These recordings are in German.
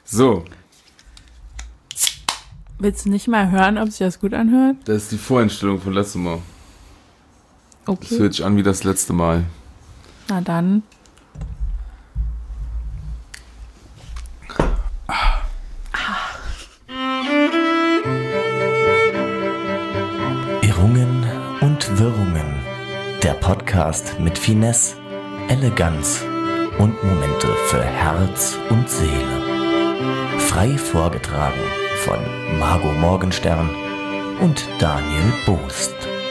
So. Willst du nicht mal hören, ob sich das gut anhört? Das ist die Voreinstellung von letztem Mal. Okay. Das hört sich an wie das letzte Mal. Na dann. Irrungen und Wirrungen. Der Podcast mit Finesse, Eleganz und Momente für Herz und Seele. Frei vorgetragen von Margot Morgenstern und Daniel Boost.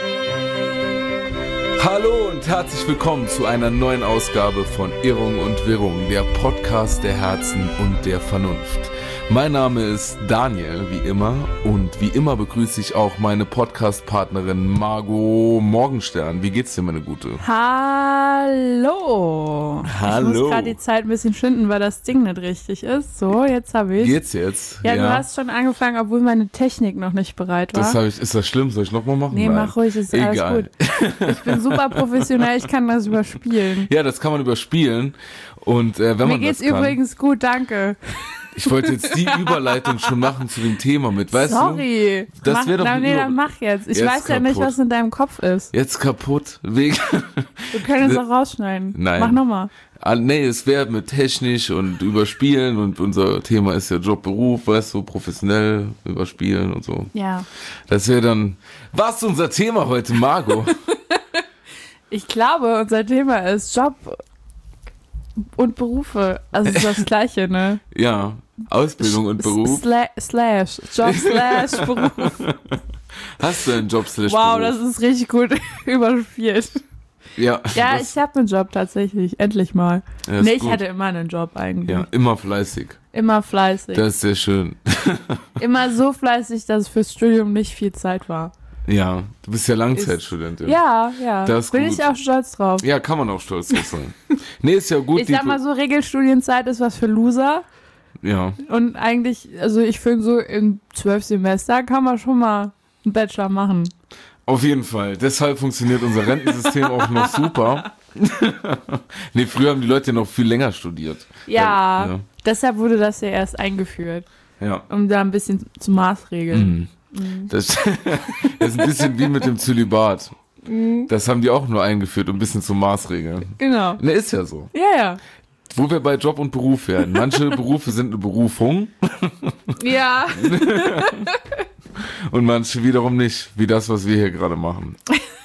Hallo und herzlich willkommen zu einer neuen Ausgabe von Irrung und Wirrung, der Podcast der Herzen und der Vernunft. Mein Name ist Daniel, wie immer, und wie immer begrüße ich auch meine Podcast-Partnerin Margot Morgenstern. Wie geht's dir, meine Gute? Hallo. Hallo. Ich muss gerade die Zeit ein bisschen schinden, weil das Ding nicht richtig ist. So, jetzt habe ich. Geht's jetzt? Ja, du hast schon angefangen, obwohl meine Technik noch nicht bereit war. Das ist das schlimm? Soll ich nochmal machen? Nee, Nein. mach ruhig, ist alles Egal. gut. Ich bin super professionell, ich kann das überspielen. Ja, das kann man überspielen. Und wenn man Mir geht's das kann, übrigens gut, danke. Ich wollte jetzt die Überleitung schon machen zu dem Thema mit, weißt Sorry. du? Das wäre doch Nee, dann mach jetzt. Ich Jetzt weiß ja nicht, kaputt. was in deinem Kopf ist. Jetzt kaputt. Wegen. Wir können es auch rausschneiden. Nein. Mach nochmal. Nee, es wäre mit technisch und überspielen und unser Thema ist ja Job, Beruf, weißt du, professionell überspielen und so. Ja. Das wäre dann, was ist unser Thema heute, Margot? Ich glaube, unser Thema ist Job und Berufe. Also es ist das Gleiche, ne? Ja, Ausbildung und Beruf. Slash. Job slash Beruf. Hast du einen Job slash Wow, Beruf? das ist richtig gut überspielt. Ja, Ja, ich habe einen Job tatsächlich. Endlich mal. Ja, ist Nee, ich gut. hatte immer einen Job eigentlich. Ja, immer fleißig. Immer fleißig. Das ist sehr schön. Immer so fleißig, dass es fürs Studium nicht viel Zeit war. Ja, du bist ja Langzeitstudentin. Ja. Das ist Bin gut. ich auch stolz drauf. Ja, kann man auch stolz drauf sein. Nee, ist ja gut. Ich sag mal so, Regelstudienzeit ist was für Loser. Ja, Und eigentlich, also ich finde so in 12 Semester kann man schon mal einen Bachelor machen. auf jeden Fall. Deshalb funktioniert unser Rentensystem auch noch super. Nee, früher haben die Leute ja noch viel länger studiert. Ja, deshalb wurde das ja erst eingeführt, Ja. um da ein bisschen zu maßregeln. Das ist ein bisschen wie mit dem Zölibat. Das haben die auch nur eingeführt, um ein bisschen zu maßregeln. Genau. Ne, ist ja so. Ja. Wo wir bei Job und Beruf werden. Manche Berufe sind eine Berufung Ja. und manche wiederum nicht, wie das, was wir hier gerade machen.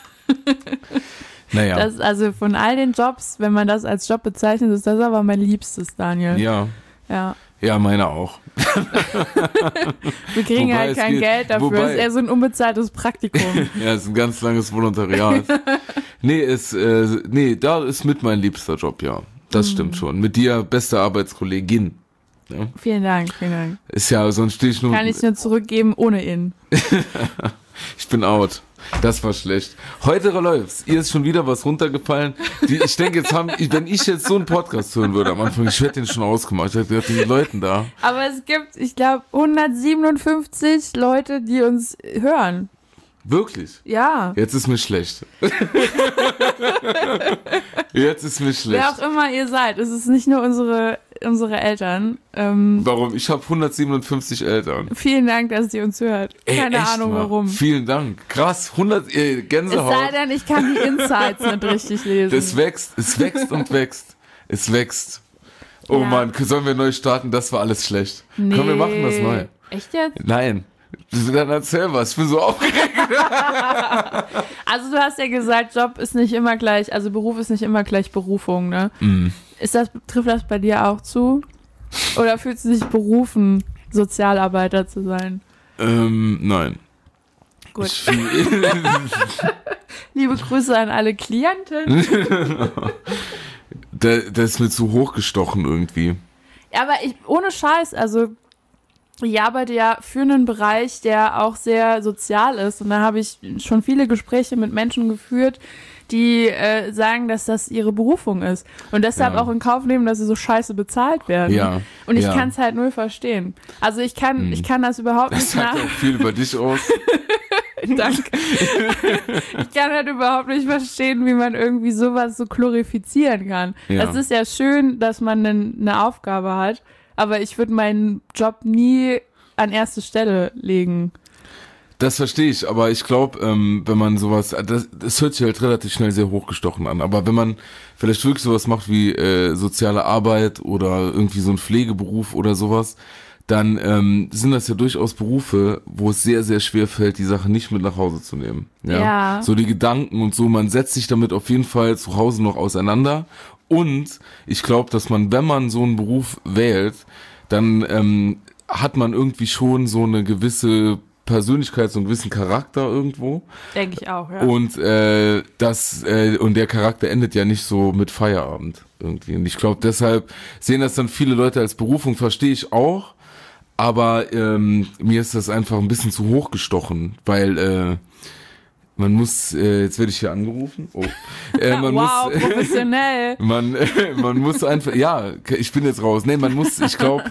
Naja, Das, also von all den Jobs, wenn man das als Job bezeichnet, ist das aber mein Liebstes, Daniel. ja. Ja. Ja, meine auch. Wir kriegen Wobei halt es kein geht- Geld dafür. wobei- Das ist eher so ein unbezahltes Praktikum. Ja, ist ein ganz langes Volontariat. Da ist mit mein liebster Job, ja. Das stimmt schon. Mit dir, beste Arbeitskollegin. Ja. Vielen Dank, vielen Dank. Ist ja, sonst stehe ich nur. Kann ich nur zurückgeben ohne ihn. Ich bin out. Das war schlecht. Heute läuft's. Ihr ist schon wieder was runtergefallen. Ich denke, wenn ich jetzt so einen Podcast hören würde am Anfang, ich hätte den schon ausgemacht. Ich hätte gedacht, die Leuten da. Aber es gibt, ich glaube, 157 Leute, die uns hören. Wirklich? Ja. Jetzt ist mir schlecht. Jetzt ist mir schlecht. Wer auch immer ihr seid. Es ist nicht nur unsere Eltern. Warum? Ich habe 157 Eltern. Vielen Dank, dass ihr uns hört. Keine Echt Ahnung mal. warum. Vielen Dank. Krass, 100 Es sei Gänsehaut. denn, ich kann die Insights nicht richtig lesen. Es wächst und wächst. Es wächst. Oh Ja. Mann, sollen wir neu starten? Das war alles schlecht. Nee. Komm, wir machen das neu. Echt jetzt? Nein. Dann erzähl was. Ich bin so aufgeregt. Also du hast ja gesagt, Job ist nicht immer gleich, also Beruf ist nicht immer gleich Berufung, ne? Trifft das bei dir auch zu? Oder fühlst du dich berufen, Sozialarbeiter zu sein? Nein. Gut. Ich fühl- Liebe Grüße an alle Klienten. Der ist mir zu hochgestochen irgendwie. Ja, aber ohne Scheiß, also ich arbeite ja für einen Bereich, der auch sehr sozial ist. Und da habe ich schon viele Gespräche mit Menschen geführt, die sagen, dass das ihre Berufung ist. Und deshalb Ja. auch in Kauf nehmen, dass sie so scheiße bezahlt werden. Ja. Und ich Ja. kann es halt null verstehen. Also ich kann das überhaupt Das nicht sagt auch viel über dich aus. Danke. Ich kann halt überhaupt nicht verstehen, wie man irgendwie sowas so glorifizieren kann. Ja. Es ist ja schön, dass man eine Aufgabe hat, aber ich würde meinen Job nie an erste Stelle legen. Das verstehe ich, aber ich glaube, wenn man sowas, das hört sich halt relativ schnell sehr hochgestochen an, aber wenn man vielleicht wirklich sowas macht wie soziale Arbeit oder irgendwie so ein Pflegeberuf oder sowas, dann sind das ja durchaus Berufe, wo es sehr, sehr schwer fällt, die Sache nicht mit nach Hause zu nehmen. Ja. So die Gedanken und so, man setzt sich damit auf jeden Fall zu Hause noch auseinander und ich glaube, dass man, wenn man so einen Beruf wählt, dann hat man irgendwie schon so eine gewisse Persönlichkeit, so einen gewissen Charakter irgendwo. Denke ich auch, ja. Und und der Charakter endet ja nicht so mit Feierabend irgendwie. Und ich glaube, deshalb sehen das dann viele Leute als Berufung, verstehe ich auch. Aber mir ist das einfach ein bisschen zu hoch gestochen, weil man muss, jetzt werde ich hier angerufen. Oh. Wow, professionell. Man muss einfach, ja, ich bin jetzt raus. Nee, man muss, ich glaube,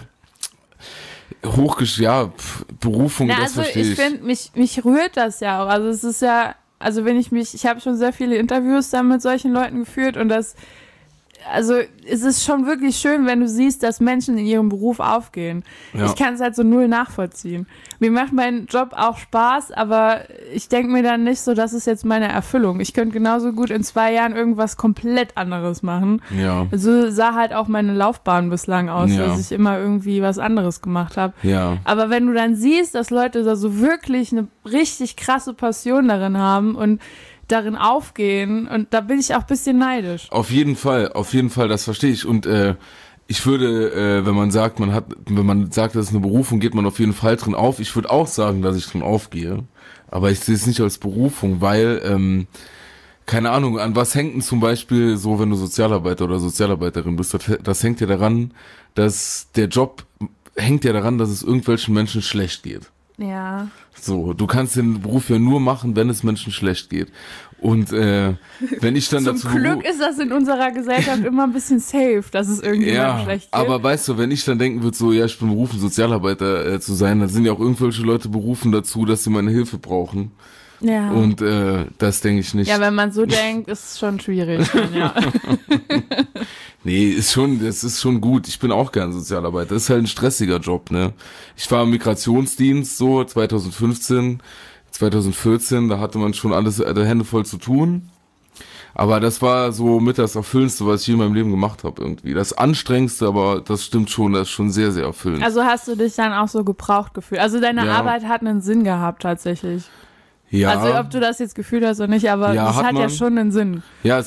Berufung, das verstehe ich. Ich finde, mich rührt das ja auch. Also es ist ja, also ich habe schon sehr viele Interviews dann mit solchen Leuten geführt und also es ist schon wirklich schön, wenn du siehst, dass Menschen in ihrem Beruf aufgehen. Ja. Ich kann es halt so null nachvollziehen. Mir macht mein Job auch Spaß, aber ich denke mir dann nicht so, das ist jetzt meine Erfüllung. Ich könnte genauso gut in 2 Jahren irgendwas komplett anderes machen. Ja. So sah halt auch meine Laufbahn bislang aus, dass ich immer irgendwie was anderes gemacht habe. Ja. Aber wenn du dann siehst, dass Leute da so wirklich eine richtig krasse Passion darin haben und darin aufgehen und da bin ich auch ein bisschen neidisch. Auf jeden Fall, das verstehe ich und ich würde, wenn man sagt, das ist eine Berufung, geht man auf jeden Fall drin auf. Ich würde auch sagen, dass ich drin aufgehe, aber ich sehe es nicht als Berufung, weil, keine Ahnung, an was hängt denn zum Beispiel so, wenn du Sozialarbeiter oder Sozialarbeiterin bist, das hängt ja daran, dass der Job hängt ja daran, dass es irgendwelchen Menschen schlecht geht. Ja. So, du kannst den Beruf ja nur machen, wenn es Menschen schlecht geht. Und wenn ich dann Zum Glück ist das in unserer Gesellschaft immer ein bisschen safe, dass es irgendjemandem schlecht geht. Aber weißt du, wenn ich dann denken würde, so, ja, ich bin berufen, Sozialarbeiter zu sein, dann sind ja auch irgendwelche Leute berufen dazu, dass sie meine Hilfe brauchen. Ja. Und das denke ich nicht. Ja, wenn man so denkt, ist es schon schwierig. Dann, ja. Nee, das ist schon gut. Ich bin auch gern Sozialarbeiter. Das ist halt ein stressiger Job, ne? Ich war im Migrationsdienst so 2015, 2014, da hatte man schon alles Hände voll zu tun. Aber das war so mit das Erfüllendste, was ich in meinem Leben gemacht habe irgendwie. Das Anstrengendste, aber das stimmt schon, das ist schon sehr, sehr erfüllend. Also hast du dich dann auch so gebraucht gefühlt? Also deine Arbeit hat einen Sinn gehabt tatsächlich? Ja. Also ob du das jetzt gefühlt hast oder nicht, aber es hat ja schon einen Sinn. Ja,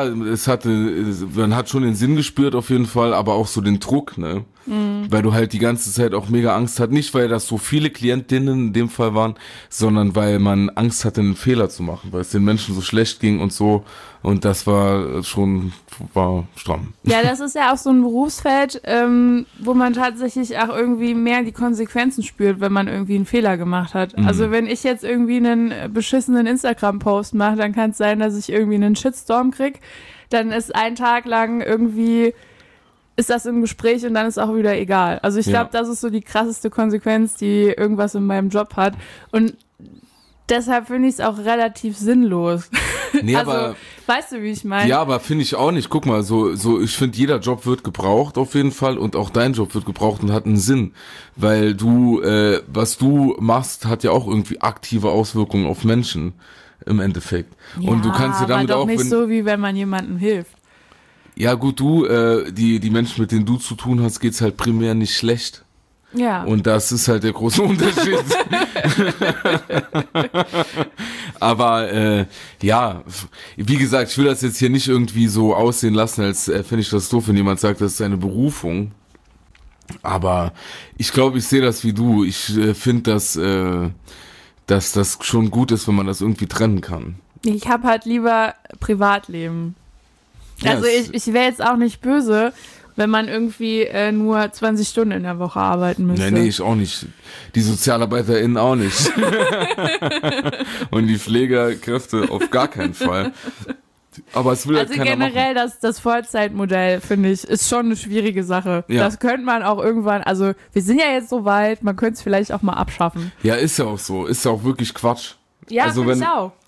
man hat schon den Sinn gespürt auf jeden Fall, aber auch so den Druck, ne? Mhm. Weil du halt die ganze Zeit auch mega Angst hast. Nicht, weil das so viele Klientinnen in dem Fall waren, sondern weil man Angst hatte, einen Fehler zu machen, weil es den Menschen so schlecht ging und so. Und das war stramm. Ja, das ist ja auch so ein Berufsfeld, wo man tatsächlich auch irgendwie mehr die Konsequenzen spürt, wenn man irgendwie einen Fehler gemacht hat. Mhm. Also wenn ich jetzt irgendwie einen beschissenen Instagram-Post mache, dann kann es sein, dass ich irgendwie einen Shitstorm krieg. Dann ist ein Tag lang irgendwie ist das im Gespräch und dann ist auch wieder egal. Also ich glaube, das ist so die krasseste Konsequenz, die irgendwas in meinem Job hat. Und deshalb finde ich es auch relativ sinnlos. Nee, also, aber, weißt du, wie ich meine? Ja, aber finde ich auch nicht. Guck mal, so ich finde, jeder Job wird gebraucht auf jeden Fall und auch dein Job wird gebraucht und hat einen Sinn. Weil du, was du machst, hat ja auch irgendwie aktive Auswirkungen auf Menschen im Endeffekt. Ja, und du kannst dir damit aber doch auch... nicht so, wie wenn man jemandem hilft. Ja gut, die Menschen, mit denen du zu tun hast, geht's halt primär nicht schlecht. Ja. Und das ist halt der große Unterschied. Aber ja, wie gesagt, ich will das jetzt hier nicht irgendwie so aussehen lassen, als fände ich das doof, wenn jemand sagt, das ist eine Berufung. Aber ich glaube, ich sehe das wie du. Ich finde, dass das schon gut ist, wenn man das irgendwie trennen kann. Ich habe halt lieber Privatleben. Also ich wäre jetzt auch nicht böse, wenn man irgendwie nur 20 Stunden in der Woche arbeiten müsste. Nee, ich auch nicht. Die SozialarbeiterInnen auch nicht. Und die Pflegerkräfte auf gar keinen Fall. Aber es will also halt keiner generell machen. das Vollzeitmodell, finde ich, ist schon eine schwierige Sache. Ja. Das könnte man auch irgendwann, also wir sind ja jetzt so weit, man könnte es vielleicht auch mal abschaffen. Ja, ist ja auch so. Ist ja auch wirklich Quatsch. Ja, also ich auch.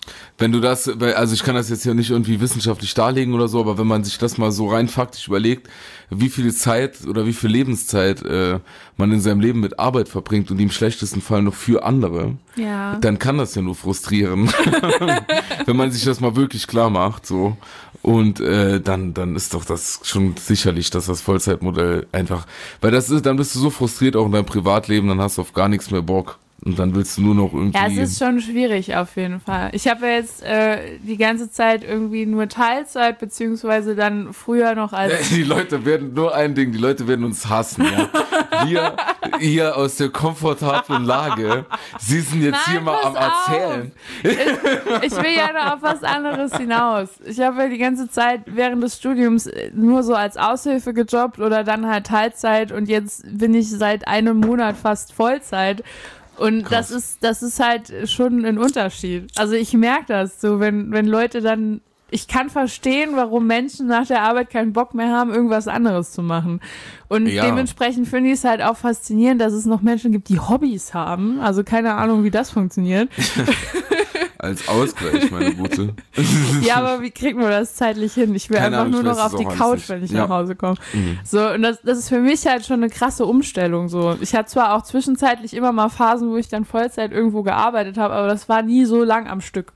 Wenn du das, also ich kann das jetzt ja nicht irgendwie wissenschaftlich darlegen oder so, aber wenn man sich das mal so rein faktisch überlegt, wie viel Zeit oder wie viel Lebenszeit man in seinem Leben mit Arbeit verbringt und im schlechtesten Fall noch für andere, dann kann das ja nur frustrieren, wenn man sich das mal wirklich klar macht, so. Und dann ist doch das schon sicherlich, dass das Vollzeitmodell einfach, weil das ist, dann bist du so frustriert auch in deinem Privatleben, dann hast du auf gar nichts mehr Bock. Und dann willst du nur noch irgendwie... Ja, es ist schon schwierig auf jeden Fall. Ich habe ja jetzt die ganze Zeit irgendwie nur Teilzeit, beziehungsweise dann früher noch als... Die Leute werden uns hassen, ja. Wir hier aus der komfortablen Lage, sie sind jetzt hier mal am Erzählen. Ich will ja noch auf was anderes hinaus. Ich habe ja die ganze Zeit während des Studiums nur so als Aushilfe gejobbt oder dann halt Teilzeit und jetzt bin ich seit einem Monat fast Vollzeit. Und das ist halt schon ein Unterschied. Also ich merke das so, wenn Leute dann, ich kann verstehen, warum Menschen nach der Arbeit keinen Bock mehr haben, irgendwas anderes zu machen. Und dementsprechend finde ich es halt auch faszinierend, dass es noch Menschen gibt, die Hobbys haben. Also keine Ahnung, wie das funktioniert. Als Ausgleich, meine Gute. Ja, aber wie kriegt man das zeitlich hin? Ich will einfach nur noch auf die Couch, wenn ich nach Hause komme. So, und das ist für mich halt schon eine krasse Umstellung. So, ich hatte zwar auch zwischenzeitlich immer mal Phasen, wo ich dann Vollzeit irgendwo gearbeitet habe, aber das war nie so lang am Stück.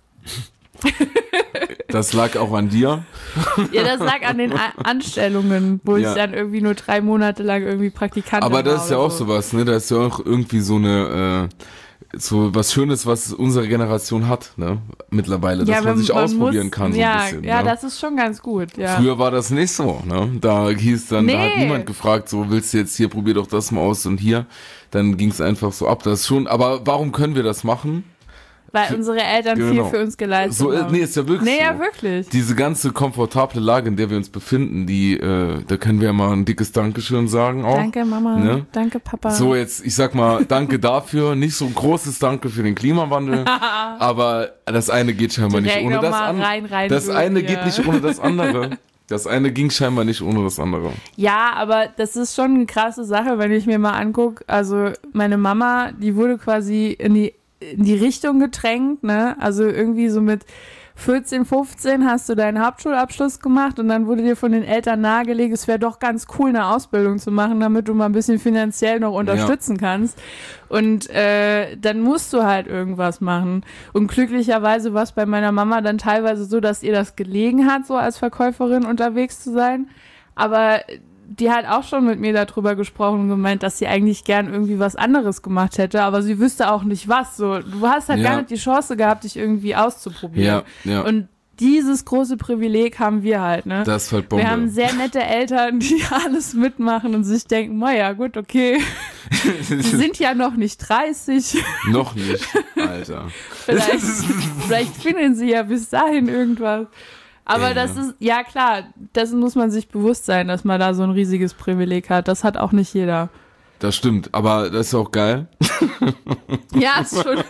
Das lag auch an dir? Ja, das lag an den Anstellungen, wo ich dann irgendwie nur 3 Monate lang irgendwie Praktikant war. Aber das ist ja auch sowas, ne? Da ist ja auch irgendwie so eine... so was Schönes, was unsere Generation hat, ne, mittlerweile, dass man sich ausprobieren kann, so ein bisschen. Ja, ne? Das ist schon ganz gut, ja. Früher war das nicht so, ne, da hieß dann, da hat niemand gefragt, so, willst du jetzt hier, probier doch das mal aus und hier, dann ging es einfach so ab, das schon, aber warum können wir das machen? Weil unsere Eltern viel für uns geleistet haben. Nee, ist ja wirklich so. Ja, wirklich. Diese ganze komfortable Lage, in der wir uns befinden, die, da können wir ja mal ein dickes Dankeschön sagen auch. Danke, Mama. Ne? Danke, Papa. So, jetzt, ich sag mal, danke dafür. Nicht so ein großes Danke für den Klimawandel, aber das eine geht scheinbar nicht ohne das andere. Das eine geht nicht ohne das andere. Das eine ging scheinbar nicht ohne das andere. Ja, aber das ist schon eine krasse Sache, wenn ich mir mal angucke. Also, meine Mama, die wurde quasi in die Richtung gedrängt, ne? Also irgendwie so mit 14, 15 hast du deinen Hauptschulabschluss gemacht und dann wurde dir von den Eltern nahegelegt, es wäre doch ganz cool, eine Ausbildung zu machen, damit du mal ein bisschen finanziell noch unterstützen kannst. Und dann musst du halt irgendwas machen. Und glücklicherweise war es bei meiner Mama dann teilweise so, dass ihr das gelegen hat, so als Verkäuferin unterwegs zu sein. Aber die hat auch schon mit mir darüber gesprochen und gemeint, dass sie eigentlich gern irgendwie was anderes gemacht hätte, aber sie wüsste auch nicht was. So, du hast halt gar nicht die Chance gehabt, dich irgendwie auszuprobieren. Ja. Und dieses große Privileg haben wir halt, ne? Das ist halt Bombe. Wir haben sehr nette Eltern, die alles mitmachen und sich denken, naja, gut, okay. Sie sind ja noch nicht 30. Noch nicht, Alter. Vielleicht finden sie ja bis dahin irgendwas. Aber das ist, ja klar, dessen muss man sich bewusst sein, dass man da so ein riesiges Privileg hat. Das hat auch nicht jeder. Das stimmt, aber das ist auch geil. Ja, ist schon.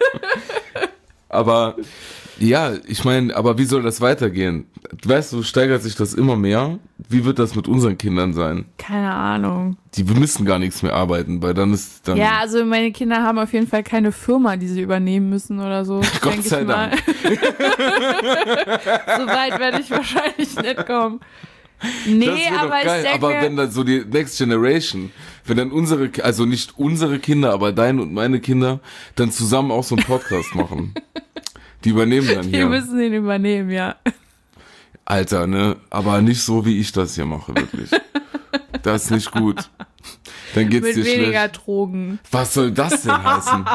Aber, ja, ich meine, aber wie soll das weitergehen? Weißt du, steigert sich das immer mehr? Wie wird das mit unseren Kindern sein? Keine Ahnung. Die müssen gar nichts mehr arbeiten, weil dann ist dann... Ja, also meine Kinder haben auf jeden Fall keine Firma, die sie übernehmen müssen oder so. Gott sei Dank. So weit werde ich wahrscheinlich nicht kommen. Nee, aber ich denke... Aber wenn dann so die Next Generation, wenn dann unsere, also nicht unsere Kinder, aber deine und meine Kinder, dann zusammen auch so einen Podcast machen. Die übernehmen dann hier. Die müssen den übernehmen, ja. Alter, ne? Aber nicht so, wie ich das hier mache, wirklich. Das ist nicht gut. Dann geht's dir schlecht. Mit weniger Drogen. Was soll das denn heißen?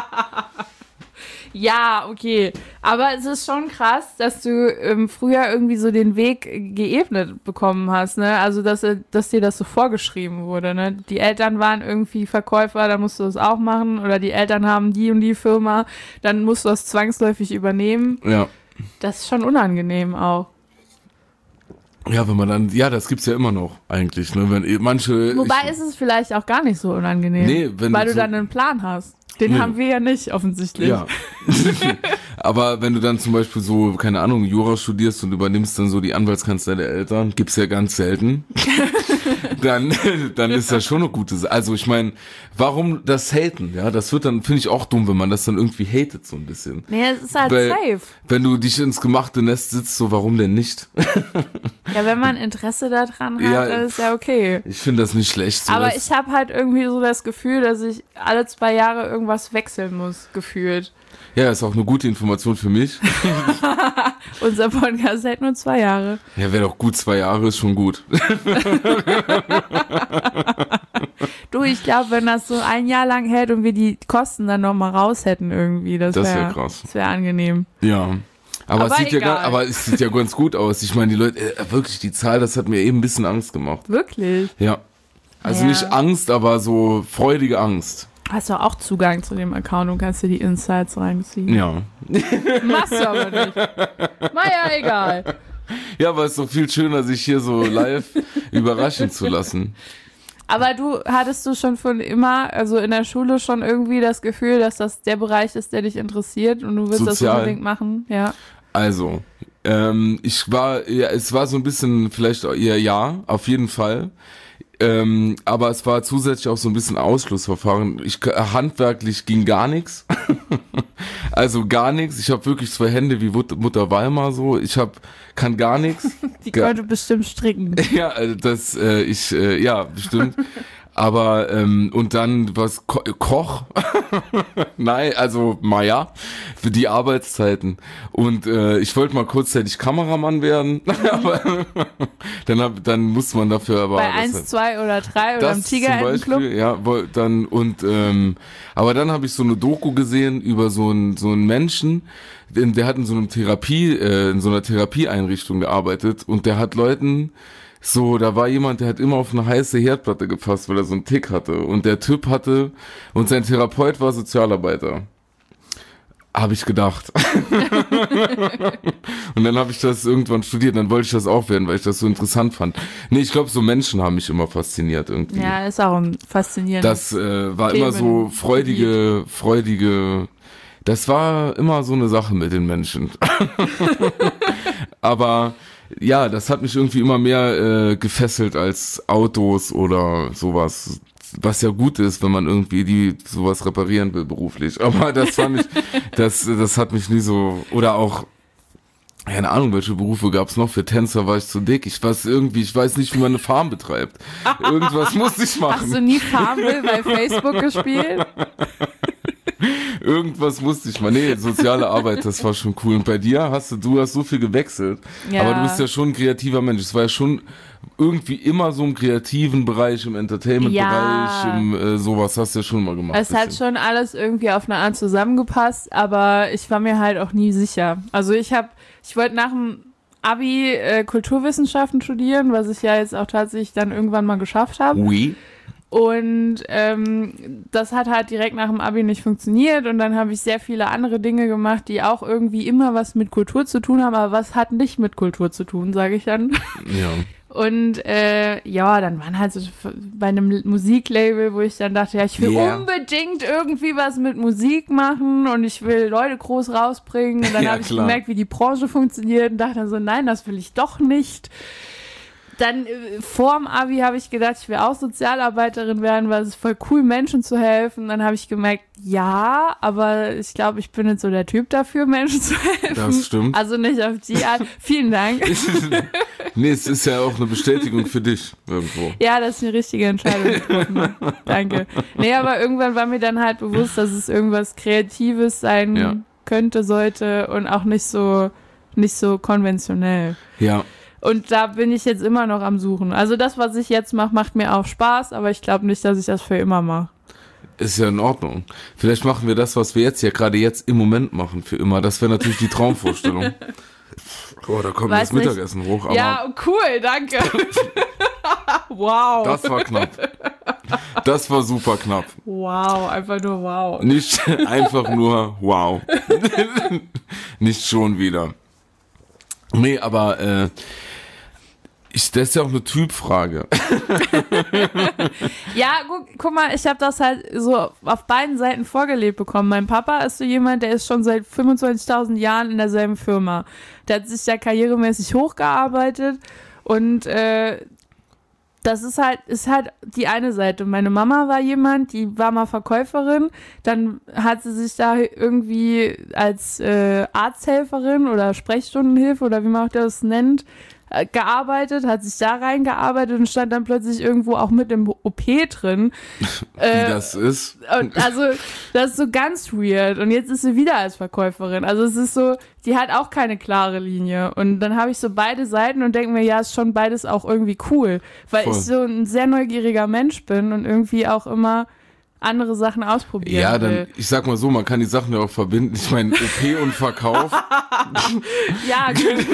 Ja, okay. Aber es ist schon krass, dass du früher irgendwie so den Weg geebnet bekommen hast, ne? Also, dass dir das so vorgeschrieben wurde, ne? Die Eltern waren irgendwie Verkäufer, dann musst du das auch machen. Oder die Eltern haben die und die Firma, dann musst du das zwangsläufig übernehmen. Ja. Das ist schon unangenehm auch. Ja, wenn man dann, ja, das gibt's ja immer noch eigentlich, ne? Wenn manche. Wobei ist es vielleicht auch gar nicht so unangenehm. Nee, weil du dann einen Plan hast. Den haben wir ja nicht, offensichtlich. Ja. Aber wenn du dann zum Beispiel so, keine Ahnung, Jura studierst und übernimmst dann so die Anwaltskanzlei der Eltern, gibt's ja ganz selten. dann ist das schon eine gute Sache. Also ich meine, warum das haten? Ja, das wird dann, finde ich auch dumm, wenn man das dann irgendwie hatet so ein bisschen. Nee, es ist halt Weil, safe. Wenn du dich ins gemachte Nest sitzt, so warum denn nicht? Ja, wenn man Interesse daran hat, Ja, dann ist ja okay. Ich finde das nicht schlecht. So Aber dass- ich habe halt irgendwie so das Gefühl, dass ich alle 2 Jahre irgendwas wechseln muss, gefühlt. Ja, ist auch eine gute Information für mich. Unser Podcast hält nur 2 Jahre. Ja, wäre doch gut, 2 Jahre ist schon gut. Du, ich glaube, wenn das so 1 Jahr lang hält und wir die Kosten dann nochmal raus hätten irgendwie, das Das wär wäre krass. Das wäre angenehm. Ja. Aber Aber egal. es sieht ja ganz gut aus. Ich meine, die Leute, wirklich, die Zahl, das hat mir eben ein bisschen Angst gemacht. Wirklich? Ja. Also Ja. nicht Angst, aber so freudige Angst. Hast du auch Zugang zu dem Account und kannst dir die Insights reinziehen? Ja. Machst du aber nicht. Naja, egal. Ja, aber es ist doch viel schöner, sich hier so live überraschen zu lassen. Aber hattest du schon von immer, also in der Schule schon irgendwie das Gefühl, dass das der Bereich ist, der dich interessiert und du willst Sozial. das unbedingt machen? Ja. Also, es war so ein bisschen vielleicht eher ja, auf jeden Fall. Aber es war zusätzlich auch so ein bisschen Ausschlussverfahren. Handwerklich ging gar nichts. Also gar nichts. Ich habe wirklich 2 Hände wie Mutter Weimar so. Kann gar nichts. Die könnte bestimmt stricken. Ja, ja, bestimmt. Aber, und dann was, Koch? Nein, also, ja, für die Arbeitszeiten. Und ich wollte mal kurzzeitig Kameramann werden, aber dann musste man dafür aber... Bei 1, 2 oder 3 oder im Tigerentenclub. Ja, aber dann habe ich so eine Doku gesehen über so einen Menschen, der hat in so einer Therapieeinrichtung gearbeitet und der hat Leuten... So, da war jemand, der hat immer auf eine heiße Herdplatte gefasst, weil er so einen Tick hatte. Und der Typ und sein Therapeut war Sozialarbeiter. Habe ich gedacht. Und dann habe ich das irgendwann studiert, dann wollte ich das auch werden, weil ich das so interessant fand. Nee, ich glaube, so Menschen haben mich immer fasziniert irgendwie. Ja, ist auch ein faszinierendes. Das war immer so freudige, das war immer so eine Sache mit den Menschen. Aber ja, das hat mich irgendwie immer mehr gefesselt als Autos oder sowas, was ja gut ist, wenn man irgendwie sowas reparieren will beruflich. Aber das fand ich, das hat mich nie so, oder auch, keine Ahnung, welche Berufe gab's noch, für Tänzer war ich zu dick. Ich weiß nicht, wie man eine Farm betreibt. Irgendwas musste ich machen. Hast du nie Farmville bei Facebook gespielt? Irgendwas musste ich mal. Nee, soziale Arbeit, das war schon cool. Und bei dir du hast so viel gewechselt. Ja. Aber du bist ja schon ein kreativer Mensch. Es war ja schon irgendwie immer so im kreativen Bereich, im Entertainment-Bereich, im sowas hast du ja schon mal gemacht. Es hat schon alles irgendwie auf eine Art zusammengepasst, aber ich war mir halt auch nie sicher. Also ich wollte nach dem Abi Kulturwissenschaften studieren, was ich ja jetzt auch tatsächlich dann irgendwann mal geschafft habe. Oui. Und das hat halt direkt nach dem Abi nicht funktioniert und dann habe ich sehr viele andere Dinge gemacht, die auch irgendwie immer was mit Kultur zu tun haben, aber was hat nicht mit Kultur zu tun, sage ich dann. Ja. Und dann waren halt so bei einem Musiklabel, wo ich dann dachte, ja, ich will unbedingt irgendwie was mit Musik machen und ich will Leute groß rausbringen. Und dann Ja, habe ich klar. gemerkt, wie die Branche funktioniert und dachte dann so, nein, das will ich doch nicht. Dann vorm Abi habe ich gedacht, ich will auch Sozialarbeiterin werden, weil es ist voll cool, Menschen zu helfen. Dann habe ich gemerkt, ja, aber ich glaube, ich bin nicht so der Typ dafür, Menschen zu helfen. Das stimmt. Also nicht auf die Art. Vielen Dank. Nee, es ist ja auch eine Bestätigung für dich irgendwo. Ja, das ist eine richtige Entscheidung getroffen. Danke. Nee, aber irgendwann war mir dann halt bewusst, dass es irgendwas Kreatives sein könnte, sollte und auch nicht so konventionell. Ja. Und da bin ich jetzt immer noch am Suchen. Also das, was ich jetzt mache, macht mir auch Spaß, aber ich glaube nicht, dass ich das für immer mache. Ist ja in Ordnung. Vielleicht machen wir das, was wir jetzt im Moment machen, für immer. Das wäre natürlich die Traumvorstellung. Oh, da kommt das Mittagessen hoch. Aber ja, cool, danke. Wow. das war knapp. Das war super knapp. Wow, einfach nur wow. Nicht einfach nur wow. Nicht schon wieder. Nee, aber das ist ja auch eine Typfrage. Ja, guck mal, ich habe das halt so auf beiden Seiten vorgelebt bekommen. Mein Papa ist so jemand, der ist schon seit 25.000 Jahren in derselben Firma. Der hat sich da karrieremäßig hochgearbeitet und das ist halt die eine Seite. Meine Mama war jemand, die war mal Verkäuferin, dann hat sie sich da irgendwie als Arzthelferin oder Sprechstundenhilfe oder wie man auch das nennt, gearbeitet, hat sich da reingearbeitet und stand dann plötzlich irgendwo auch mit im OP drin. Wie das ist. Und also, das ist so ganz weird. Und jetzt ist sie wieder als Verkäuferin. Also es ist so, die hat auch keine klare Linie. Und dann habe ich so beide Seiten und denke mir, ja, ist schon beides auch irgendwie cool. Weil ich so ein sehr neugieriger Mensch bin und irgendwie auch immer andere Sachen ausprobieren Ja, dann, will. ich sag mal so, man kann die Sachen ja auch verbinden. Ich meine, OP und Verkauf. Ja,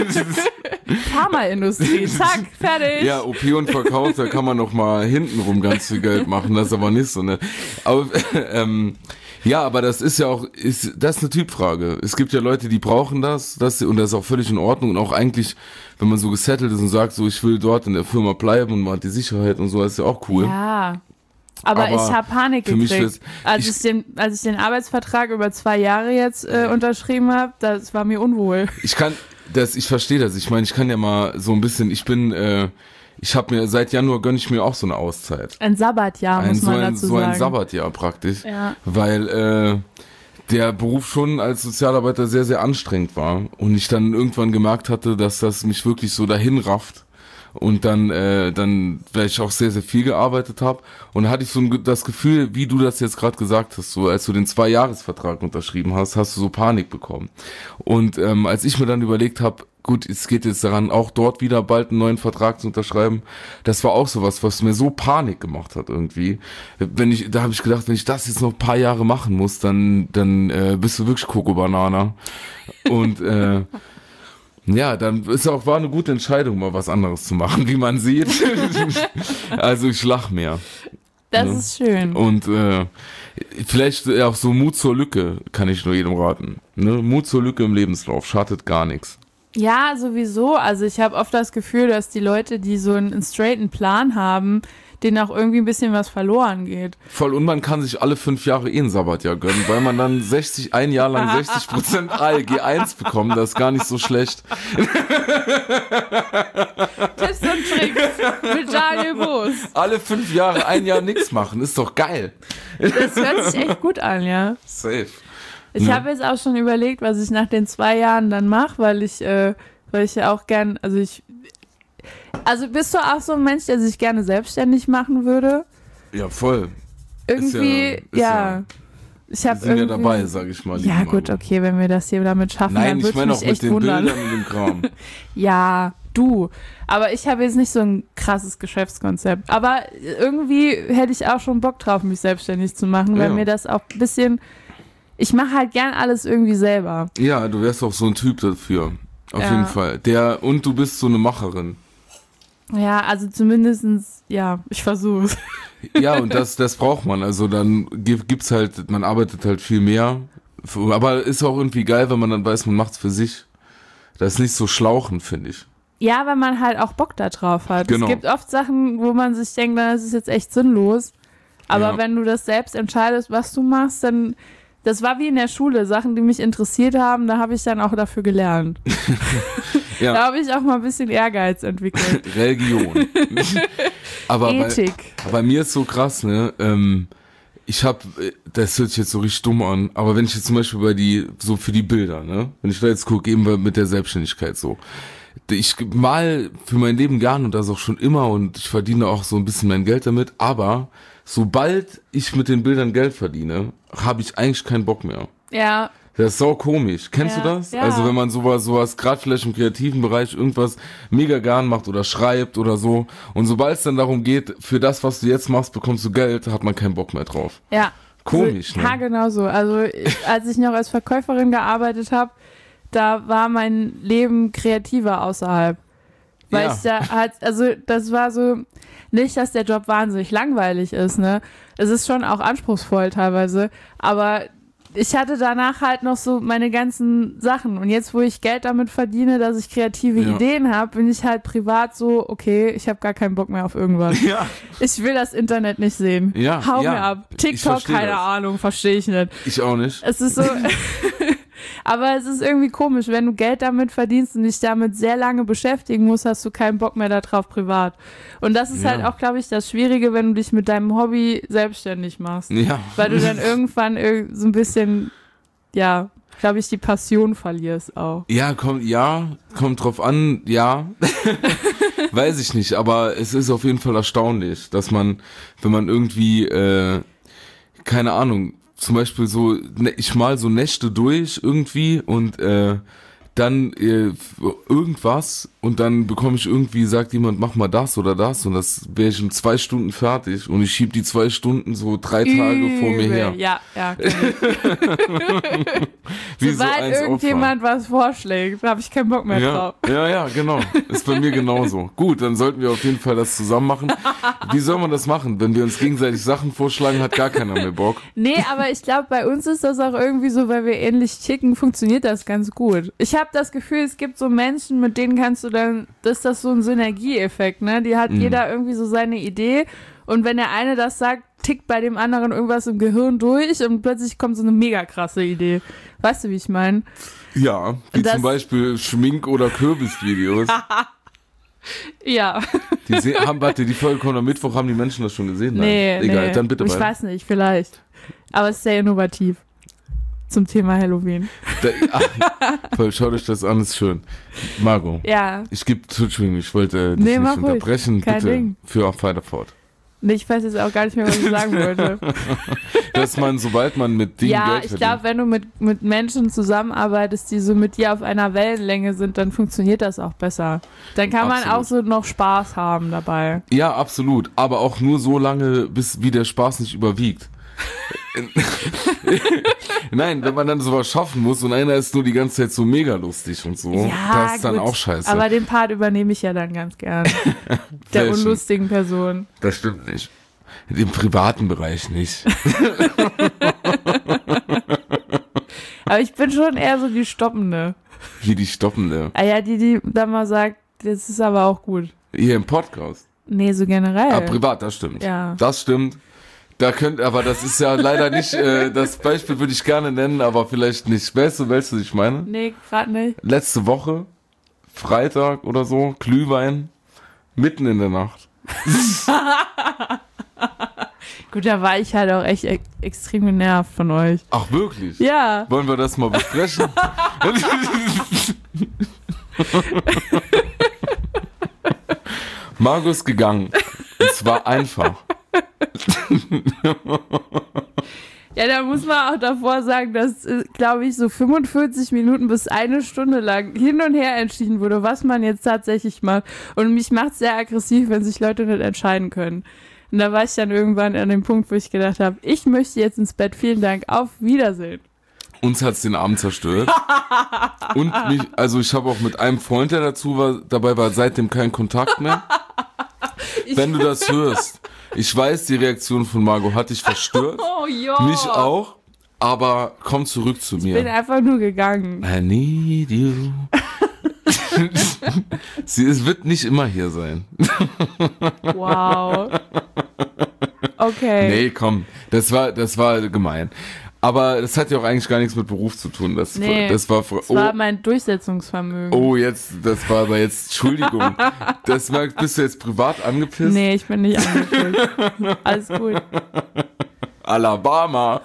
Pharmaindustrie, zack, fertig. Ja, OP und Verkauf, da kann man noch mal hintenrum ganz viel Geld machen, das ist aber nicht so, ne? Aber, ja, aber das ist ja auch, das ist eine Typfrage. Es gibt ja Leute, die brauchen das, und das ist auch völlig in Ordnung und auch eigentlich, wenn man so gesettelt ist und sagt, so, ich will dort in der Firma bleiben und man hat die Sicherheit und so, das ist ja auch cool. Ja. Aber ich habe Panik gekriegt. Als ich den Arbeitsvertrag über 2 Jahre jetzt unterschrieben habe, das war mir unwohl. Ich verstehe das. Ich meine, ich kann ja mal so ein bisschen, ich habe mir, seit Januar gönne ich mir auch so eine Auszeit. Ein Sabbatjahr, muss man dazu sagen. So ein Sabbatjahr praktisch. Ja. Weil der Beruf schon als Sozialarbeiter sehr, sehr anstrengend war. Und ich dann irgendwann gemerkt hatte, dass das mich wirklich so dahin rafft. Und dann, weil ich auch sehr, sehr viel gearbeitet habe. Und da hatte ich so das Gefühl, wie du das jetzt gerade gesagt hast, so als du den 2-Jahres-Vertrag unterschrieben hast, hast du so Panik bekommen. Und als ich mir dann überlegt habe, gut, es geht jetzt daran, auch dort wieder bald einen neuen Vertrag zu unterschreiben, das war auch sowas, was mir so Panik gemacht hat irgendwie. Da habe ich gedacht, wenn ich das jetzt noch ein paar Jahre machen muss, dann bist du wirklich Coco-Banana. Und ja, dann war eine gute Entscheidung, mal was anderes zu machen, wie man sieht. Also ich lach mehr. Das ist schön. Und vielleicht auch so Mut zur Lücke kann ich nur jedem raten. Ne? Mut zur Lücke im Lebenslauf, schadet gar nichts. Ja, sowieso. Also ich habe oft das Gefühl, dass die Leute, die so einen straighten Plan haben, denen auch irgendwie ein bisschen was verloren geht. Voll, und man kann sich alle 5 Jahre ein Sabbatjahr gönnen, weil man dann ein Jahr lang 60% ALG1 bekommt. Das ist gar nicht so schlecht. Tipps und Tricks mit Daniel Boos. Alle 5 Jahre ein Jahr nichts machen, ist doch geil. Das hört sich echt gut an, ja. Safe. Ich habe jetzt auch schon überlegt, was ich nach den 2 Jahren dann mache, weil ich ja auch gern, also bist du auch so ein Mensch, der sich gerne selbstständig machen würde? Ja, voll. Irgendwie, ja. Ich habe sind ja dabei, sag ich mal. Ja gut, okay, wenn wir das hier damit schaffen, nein, dann würde ich mich echt wundern. Nein, ich meine auch mit den Bildern und dem Kram. Ja, du. Aber ich habe jetzt nicht so ein krasses Geschäftskonzept. Aber irgendwie hätte ich auch schon Bock drauf, mich selbstständig zu machen, weil mir das auch ein bisschen... Ich mache halt gern alles irgendwie selber. Ja, du wärst auch so ein Typ dafür. Auf jeden Fall. Und du bist so eine Macherin. Ja, also zumindestens, ja, ich versuche es. Ja, und das braucht man. Also dann gibt's halt, man arbeitet halt viel mehr. Aber ist auch irgendwie geil, wenn man dann weiß, man macht's für sich. Das ist nicht so schlauchend, finde ich. Ja, weil man halt auch Bock da drauf hat. Genau. Es gibt oft Sachen, wo man sich denkt, das ist jetzt echt sinnlos. Aber wenn du das selbst entscheidest, was du machst, dann... Das war wie in der Schule, Sachen, die mich interessiert haben, da habe ich dann auch dafür gelernt. Ja. Da habe ich auch mal ein bisschen Ehrgeiz entwickelt. Religion. Aber Ethik. Bei mir ist so krass, ne? Das hört sich jetzt so richtig dumm an, aber wenn ich jetzt zum Beispiel so für die Bilder, ne? Wenn ich da jetzt gucke, eben mit der Selbstständigkeit so. Ich mal für mein Leben gern und das auch schon immer und ich verdiene auch so ein bisschen mein Geld damit, aber sobald ich mit den Bildern Geld verdiene, habe ich eigentlich keinen Bock mehr. Ja. Das ist sau komisch. Kennst du das? Ja. Also wenn man sowas gerade vielleicht im kreativen Bereich irgendwas mega gern macht oder schreibt oder so und sobald es dann darum geht, für das, was du jetzt machst, bekommst du Geld, hat man keinen Bock mehr drauf. Ja. Komisch, also, ne? Ja, genau so. Also als ich noch als Verkäuferin gearbeitet habe, da war mein Leben kreativer außerhalb. Weil ich da halt, also das war so, nicht, dass der Job wahnsinnig langweilig ist, ne? Es ist schon auch anspruchsvoll teilweise, aber ich hatte danach halt noch so meine ganzen Sachen und jetzt, wo ich Geld damit verdiene, dass ich kreative Ideen habe, bin ich halt privat so, okay, ich habe gar keinen Bock mehr auf irgendwas. Ja. Ich will das Internet nicht sehen. Ja, Hau mir ab. TikTok, keine Ahnung, verstehe ich nicht. Ich auch nicht. Es ist so... Aber es ist irgendwie komisch, wenn du Geld damit verdienst und dich damit sehr lange beschäftigen musst, hast du keinen Bock mehr darauf privat. Und das ist halt auch, glaube ich, das Schwierige, wenn du dich mit deinem Hobby selbstständig machst. Ja. Weil du dann irgendwann so ein bisschen, ja, glaube ich, die Passion verlierst auch. Ja, kommt drauf an, ja. Weiß ich nicht, aber es ist auf jeden Fall erstaunlich, dass man, wenn man irgendwie, keine Ahnung, zum Beispiel so, ich mal so Nächte durch irgendwie und dann irgendwas und dann bekomme ich irgendwie, sagt jemand, mach mal das oder das und das wäre ich in 2 Stunden fertig und ich schieb die 2 Stunden so 3 Tage vor mir her. Ja. Wie Sobald so irgendjemand was vorschlägt, habe ich keinen Bock mehr drauf. Ja, genau. Ist bei mir genauso. Gut, dann sollten wir auf jeden Fall das zusammen machen. Wie soll man das machen? Wenn wir uns gegenseitig Sachen vorschlagen, hat gar keiner mehr Bock. Nee, aber ich glaube, bei uns ist das auch irgendwie so, weil wir ähnlich ticken, funktioniert das ganz gut. Ich habe das Gefühl, es gibt so Menschen, mit denen kannst du dann, das ist das so ein Synergieeffekt, ne? Die hat jeder irgendwie so seine Idee und wenn der eine das sagt, tickt bei dem anderen irgendwas im Gehirn durch und plötzlich kommt so eine mega krasse Idee. Weißt du, wie ich meine? Ja, wie zum Beispiel Schmink- oder Kürbisvideos. Ja. Die Folge kommt am Mittwoch, haben die Menschen das schon gesehen? Nein. Egal, dann bitte weiter. Ich weiß nicht, vielleicht. Aber es ist sehr innovativ. Zum Thema Halloween. Voll, schaut euch das an, ist schön. Margot. Ja. Entschuldigung, ich wollte dich nicht unterbrechen. Kein bitte Ding. Für weiter fort. Nee, ich weiß jetzt auch gar nicht mehr, was ich sagen wollte. Dass man, sobald man mit Dingen Geld verdient. Ja, ich glaube, wenn du mit Menschen zusammenarbeitest, die so mit dir auf einer Wellenlänge sind, dann funktioniert das auch besser. Dann kann man auch so noch Spaß haben dabei. Ja, absolut. Aber auch nur so lange, wie der Spaß nicht überwiegt. Nein, wenn man dann sowas schaffen muss und einer ist nur die ganze Zeit so mega lustig und so, das ist dann auch scheiße. Aber den Part übernehme ich ja dann ganz gern. Der unlustigen Person. Das stimmt nicht. Im privaten Bereich nicht. Aber ich bin schon eher so die Stoppende. Wie die Stoppende? Ah ja, die dann mal sagt, das ist aber auch gut. Hier im Podcast? Nee, so generell. Ah, privat, das stimmt. Ja. Das stimmt. Aber das ist ja leider nicht, das Beispiel würde ich gerne nennen, aber vielleicht nicht. Weißt du, was ich meine? Nee, gerade nicht. Letzte Woche, Freitag oder so, Glühwein, mitten in der Nacht. Gut, da war ich halt auch echt extrem genervt von euch. Ach, wirklich? Ja. Wollen wir das mal besprechen? Margot ist gegangen. Es war einfach. Ja, da muss man auch davor sagen, dass, glaube ich, so 45 Minuten bis 1 Stunde lang hin und her entschieden wurde, was man jetzt tatsächlich macht. Und mich macht es sehr aggressiv, wenn sich Leute nicht entscheiden können. Und da war ich dann irgendwann an dem Punkt, wo ich gedacht habe, ich möchte jetzt ins Bett, vielen Dank, auf Wiedersehen. Uns hat's den Abend zerstört. Und ich habe auch mit einem Freund, der dabei war, seitdem keinen Kontakt mehr. Wenn du das hörst, ich weiß, die Reaktion von Margot hat dich verstört. Oh, ja. Mich auch, aber komm zurück zu mir. Ich bin einfach nur gegangen. I need you. Es wird nicht immer hier sein. Wow. Okay. Nee, komm, das war gemein. Aber das hat ja auch eigentlich gar nichts mit Beruf zu tun. Das war mein Durchsetzungsvermögen. Oh, das war aber jetzt, Entschuldigung. Bist du jetzt privat angepisst? Nee, ich bin nicht angepisst. Alles gut. Alabama.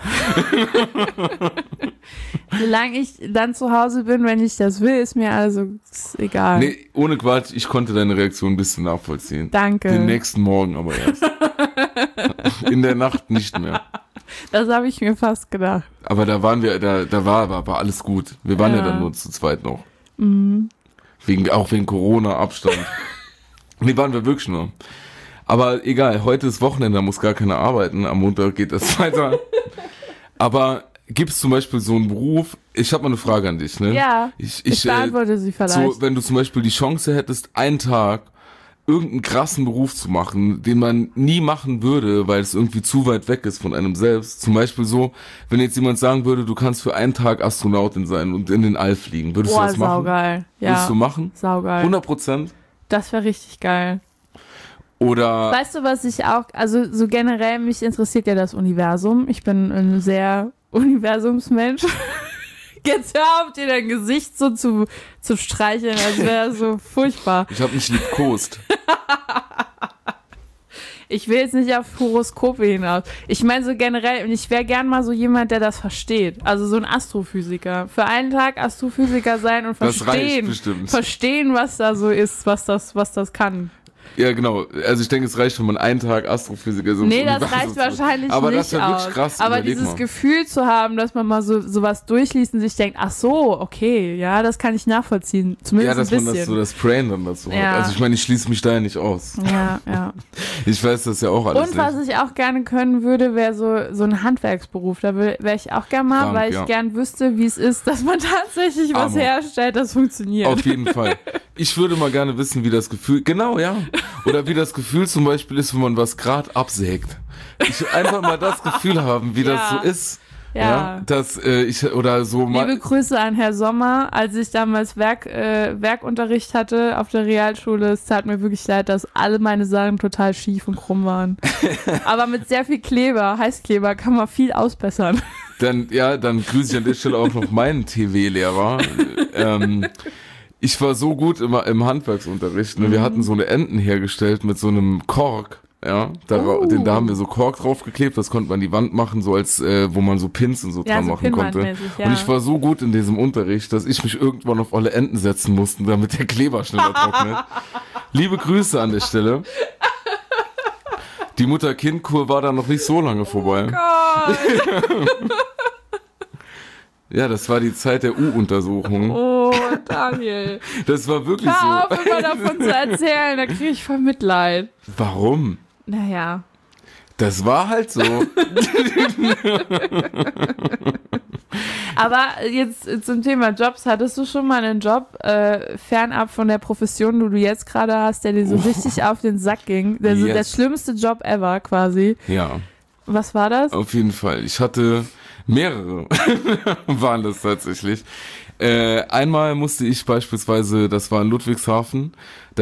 Solange ich dann zu Hause bin, wenn ich das will, ist mir ist egal. Nee, ohne Quatsch, ich konnte deine Reaktion ein bisschen nachvollziehen. Danke. Den nächsten Morgen aber erst. In der Nacht nicht mehr. Das habe ich mir fast gedacht. Aber da waren wir, war alles gut. Wir waren ja dann nur zu zweit noch. Mhm. Wegen Corona-Abstand. Nee, waren wir wirklich nur. Aber egal, heute ist Wochenende, da muss gar keiner arbeiten. Am Montag geht das weiter. Aber gibt es zum Beispiel so einen Beruf, ich habe mal eine Frage an dich, ne? Ja, ich beantworte sie vielleicht. So, wenn du zum Beispiel die Chance hättest, einen Tag irgendeinen krassen Beruf zu machen, den man nie machen würde, weil es irgendwie zu weit weg ist von einem selbst. Zum Beispiel so, wenn jetzt jemand sagen würde, du kannst für einen Tag Astronautin sein und in den All fliegen. Würdest du das machen? Saugeil. Ja. Würdest du machen? Saugeil. 100%? Das wäre richtig geil. Oder... Weißt du, was ich auch, also so generell, mich interessiert ja das Universum. Ich bin ein sehr Universumsmensch. Jetzt hör auf, dir dein Gesicht so zu streicheln, als wäre das so furchtbar. Ich habe mich liebkost. Ich will jetzt nicht auf Horoskope hinaus. Ich meine so generell, und ich wäre gern mal so jemand, der das versteht. Also so ein Astrophysiker. Für einen Tag Astrophysiker sein und Das reicht bestimmt. verstehen, was da so ist, was das kann. Ja, genau. Also ich denke, es reicht, wenn man einen Tag Astrophysiker so. Nee, das reicht wahrscheinlich aber nicht das wäre wirklich krass. Aber überleg dieses mal. Gefühl zu haben, dass man mal sowas durchliest und sich denkt, ach so, okay, ja, das kann ich nachvollziehen. Ja, Zumindest dass ein man bisschen. das Brain dann dazu Ja. hat. Also ich meine, ich schließe mich da ja nicht aus. Ja. Ich weiß das ja auch alles Und was nicht. ich auch gerne können würde, wäre so ein Handwerksberuf. Da wäre ich auch gerne mal, Krank, weil ich ja. gern wüsste, wie es ist, dass man tatsächlich was Amor. herstellt, das funktioniert. Auf jeden Fall. Ich würde mal gerne wissen, wie das Gefühl, genau, ja. Oder wie das Gefühl zum Beispiel ist, wenn man was gerade absägt. Ich will einfach mal das Gefühl haben, wie das so ist. Ja. Dass ich, oder so mal. Liebe Grüße an Herr Sommer, als ich damals Werkunterricht hatte auf der Realschule. Es tat mir wirklich leid, dass alle meine Sachen total schief und krumm waren. Aber mit sehr viel Kleber, Heißkleber, kann man viel ausbessern. Dann grüße ich an der Stelle auch noch meinen TW-Lehrer. Ich war so gut immer im Handwerksunterricht. Ne? Wir hatten so eine Enten hergestellt mit so einem Kork. Ja, da haben wir so Kork draufgeklebt, das konnte man an die Wand machen, so als, wo man so Pins und so dran so machen konnte. Pinwandmäßig, ja. Und ich war so gut in diesem Unterricht, dass ich mich irgendwann auf alle Enten setzen musste, damit der Kleber schneller trocknet. Liebe Grüße an der Stelle. Die Mutter-Kind-Kur war da noch nicht so lange vorbei. Gott. Ja, das war die Zeit der U-Untersuchung. Oh, Daniel. Das war wirklich Hör so. auf, immer davon zu erzählen, da kriege ich voll Mitleid. Warum? Naja. Das war halt so. Aber jetzt zum Thema Jobs, hattest du schon mal einen Job fernab von der Profession, die du jetzt gerade hast, der dir so richtig auf den Sack ging? Der schlimmste Job ever quasi. Ja, Was war das? auf jeden Fall. Ich hatte mehrere, waren das tatsächlich. Einmal musste ich beispielsweise, das war in Ludwigshafen,